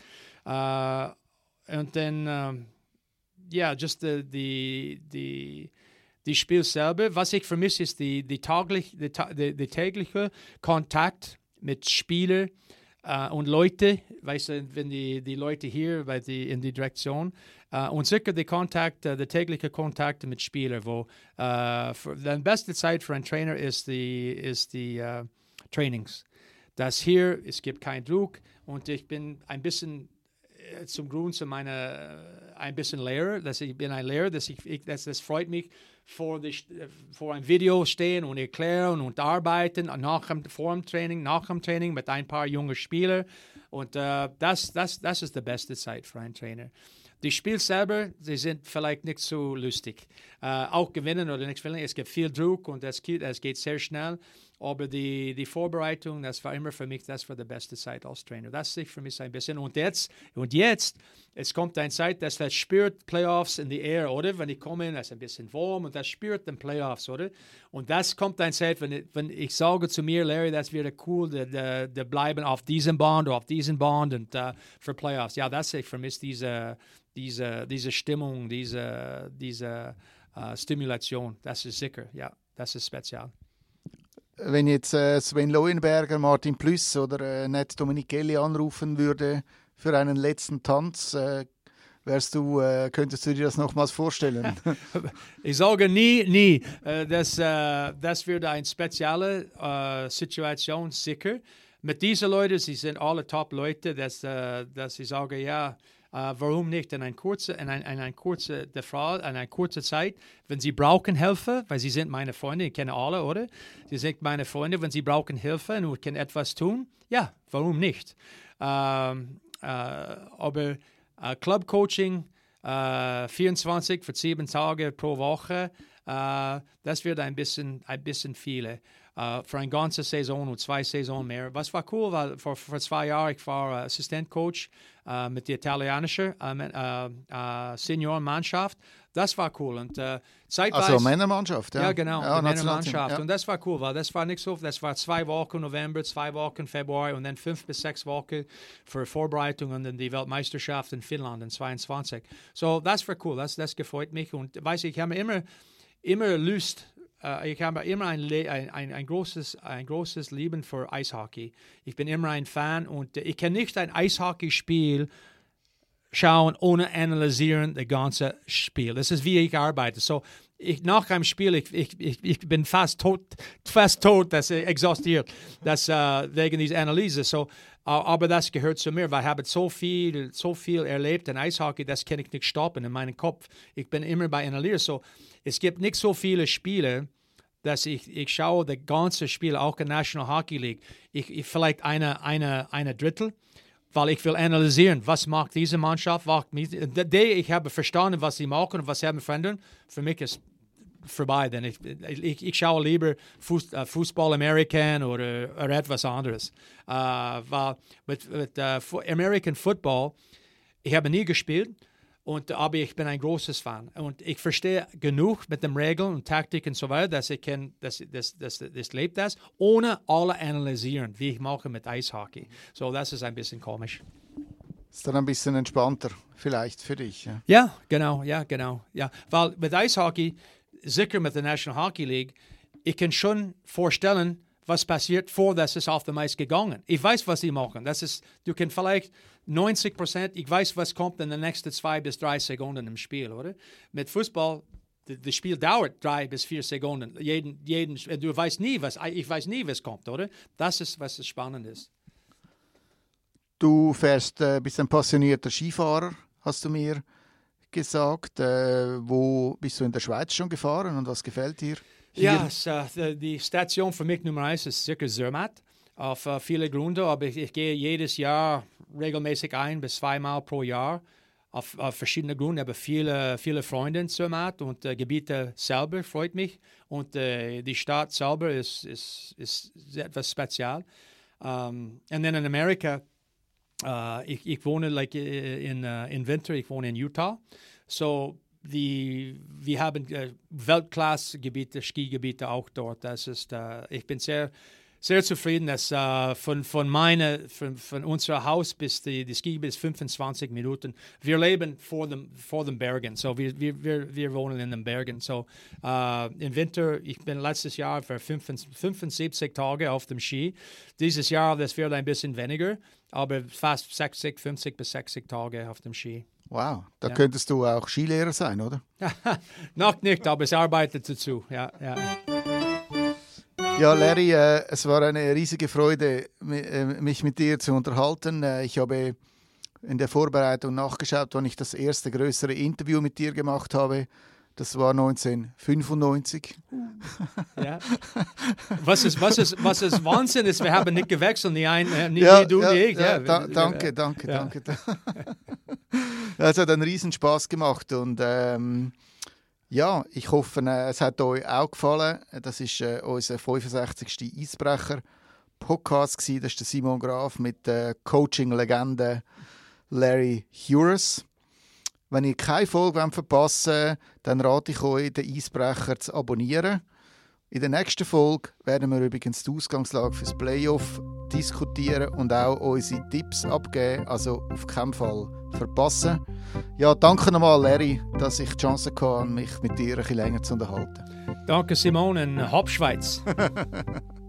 Speaker 2: Uh, und dann, um, ja, just die, die, die, die Spiel selber. Was ich vermisse, ist die, die, taglich, die, die, die tägliche Kontakt mit Spielern uh, und Leute, weißt du, wenn die, die Leute hier bei die, in die Direktion uh, und sicher die Kontakt, uh, der tägliche Kontakt mit Spielern, wo uh, für, die beste Zeit für einen Trainer ist die, ist die uh, Trainings. Das hier, es gibt keinen Druck und ich bin ein bisschen zum Grund zu meiner ein bisschen Lehrer, dass ich bin ein Lehrer, dass ich, ich das, das freut mich vor, die, vor ein Video stehen und erklären und arbeiten nach dem, vor dem Training, nach dem Training mit ein paar jungen Spielern und uh, das, das, das ist die beste Zeit für einen Trainer. Die Spiele selber, sie sind vielleicht nicht so lustig. Uh, auch gewinnen oder nicht gewinnen, es gibt viel Druck und es geht, es geht sehr schnell. Aber die, die Vorbereitung, das war immer für mich, das war die beste Zeit als Trainer. Das ist für mich ein bisschen. Und jetzt, und jetzt, es kommt eine Zeit, dass das spürt Playoffs in die Air, oder? Wenn ich komme, das ist ein bisschen warm und das spürt den Playoffs, oder? Und das kommt eine Zeit, wenn ich, wenn ich sage zu mir, Larry, das wäre cool, de bleiben auf diesem Band oder auf diesem Band und uh, für Playoffs. Ja, das ich vermisse diese, diese, diese Stimmung, diese, diese uh, Stimulation. Das ist sicher, ja, das ist speziell.
Speaker 1: Wenn jetzt äh, Sven Leuenberger, Martin Plüss oder äh, Ned Dominichelli anrufen würde für einen letzten Tanz, äh, wärst du, äh, könntest du dir das nochmals vorstellen?
Speaker 2: Ich sage nie, nie. Uh, das, uh, das wird eine spezielle uh, Situation, sicher. Mit diesen Leuten, sie sind alle Top-Leute, dass, uh, dass ich sage, ja, Uh, warum nicht in eine kurze, in ein, in ein kurze, in eine kurze Zeit, wenn Sie brauchen Hilfe, weil Sie sind meine Freunde, ich kenne alle, oder? Sie sind meine Freunde, wenn Sie brauchen Hilfe und können etwas tun, ja, warum nicht? Uh, uh, aber uh, Club-Coaching, uh, vierundzwanzig für sieben Tage pro Woche, uh, das wird ein bisschen, ein bisschen viele. Uh, für eine ganze Saison und zwei Saisonen mehr. Was war cool, weil vor, vor zwei Jahren ich war uh, Assistentcoach uh, mit der italienischen uh, uh, uh, Seniorenmannschaft. Das war cool. Und, uh, zeitweise,
Speaker 1: also Männermannschaft, ja.
Speaker 2: Ja, genau,
Speaker 1: ja,
Speaker 2: die Männermannschaft.
Speaker 1: Ja.
Speaker 2: Und das war cool, weil das war nicht so, das war zwei Wochen November, zwei Wochen Februar und dann fünf bis sechs Wochen für Vorbereitung und dann die Weltmeisterschaft in Finnland in zweiundzwanzig. So, das war cool, das, das gefreut mich. Und weiß ich, ich habe immer, immer Lust. Uh, ich habe immer ein, ein, ein, ein, großes, ein großes Lieben für Eishockey. Ich bin immer ein Fan und ich kann nicht ein Eishockeyspiel schauen, ohne analysieren das ganze Spiel. Das ist, wie ich arbeite. So, ich, nach einem Spiel, ich, ich, ich, ich bin fast tot, fast tot, das ist exhaustiert, das, uh, wegen dieser Analyse. So, uh, aber das gehört zu mir, weil ich habe so viel, so viel erlebt in Eishockey, das kann ich nicht stoppen in meinem Kopf. Ich bin immer bei Analyse. So, es gibt nicht so viele Spiele, dass ich, ich schaue das ganze Spiel, auch in der National Hockey League. Ich, ich vielleicht eine, eine, eine Drittel, weil ich will analysieren, was macht diese Mannschaft, was macht, ich habe verstanden, was sie machen und was sie haben verändert. Für mich ist vorbei, denn ich, ich, ich schaue lieber Fuß, uh, Fußball American oder, oder etwas anderes. Uh, weil mit, mit uh, American Football, ich habe nie gespielt, und, aber ich bin ein großes Fan. Und ich verstehe genug mit den Regeln und Taktik und so weiter, dass ich kann, dass, dass, dass, das lebt das, ohne alle analysieren, wie ich mache mit Eishockey. So, das ist ein bisschen komisch.
Speaker 1: Ist dann ein bisschen entspannter, vielleicht für dich. Ja,
Speaker 2: ja genau, ja, genau. Ja. Weil mit Eishockey, sicher mit der National Hockey League, ich kann schon vorstellen, was passiert, vor dass es auf dem Eis gegangen. Ich weiß, was sie machen. Das ist, du kannst vielleicht neunzig Prozent, ich weiß, was kommt in den nächsten zwei bis drei Sekunden im Spiel, oder? Mit Fußball, das Spiel dauert drei bis vier Sekunden. Jeden, jeden, du weißt nie, was, ich weiß nie, was kommt, oder? Das ist, was spannend ist.
Speaker 1: Du fährst, äh, bist ein passionierter Skifahrer, hast du mir gesagt. Äh, wo bist du in der Schweiz schon gefahren und was gefällt dir? Hier?
Speaker 2: Ja, so, die Station für mich Nummer eins ist sicher Zermatt, auf uh, viele Gründe, aber ich, ich gehe jedes Jahr regelmäßig ein bis zweimal pro Jahr. auf, auf verschiedene Gründe. Ich habe viele, viele Freunde in Zermatt und äh, Gebiete selber freut mich. Und äh, die Stadt selber ist, ist, ist etwas spezial. Um, und dann in Amerika, uh, ich, ich wohne like, in, uh, in Winter, ich wohne in Utah. So, die, wir haben uh, Weltklasse-Gebiete, Skigebiete auch dort. Das ist, uh, ich bin sehr, sehr zufrieden, dass uh, von, von, meine, von, von unserem Haus bis die, die Skigebiete ist fünfundzwanzig Minuten. Wir leben vor den, vor den Bergen, so wir, wir, wir, wir wohnen in den Bergen. So, uh, im Winter, ich bin letztes Jahr für fünfundsiebzig Tage auf dem Ski. Dieses Jahr, das wird ein bisschen weniger, aber fast sechzig, fünfzig bis sechzig Tage auf dem Ski.
Speaker 1: Wow, da
Speaker 2: ja.
Speaker 1: könntest du auch Skilehrer sein, oder?
Speaker 2: Noch nicht, aber es arbeitet dazu. Ja, ja.
Speaker 1: Ja, Larry, äh, es war eine riesige Freude, mich mit dir zu unterhalten. Äh, ich habe in der Vorbereitung nachgeschaut, wann ich das erste größere Interview mit dir gemacht habe. Das war neunzehnhundertfünfundneunzig.
Speaker 2: Ja. Was ist, was ist, was ist Wahnsinn ist, wir haben nicht gewechselt, nie, ein, nie,
Speaker 1: ja,
Speaker 2: nie du,
Speaker 1: ja,
Speaker 2: nie ich.
Speaker 1: Ja,
Speaker 2: Ja.
Speaker 1: Da, danke, danke, ja. danke. Es hat einen riesen Spaß gemacht und ähm, ja, ich hoffe, äh, es hat euch auch gefallen. Das war äh, unser fünfundsechzigster Eisbrecher-Podcast. Das ist der Simon Graf mit der Coaching-Legende Larry Hures. Wenn ihr keine Folge verpassen wollt, dann rate ich euch, den Eisbrecher zu abonnieren. In der nächsten Folge werden wir übrigens die Ausgangslage fürs Playoff diskutieren und auch unsere Tipps abgeben. Also auf keinen Fall verpassen. Ja, danke nochmal, Larry, dass ich die Chance hatte, mich mit dir ein bisschen länger zu unterhalten.
Speaker 2: Danke, Simon, in Hauptschweiz.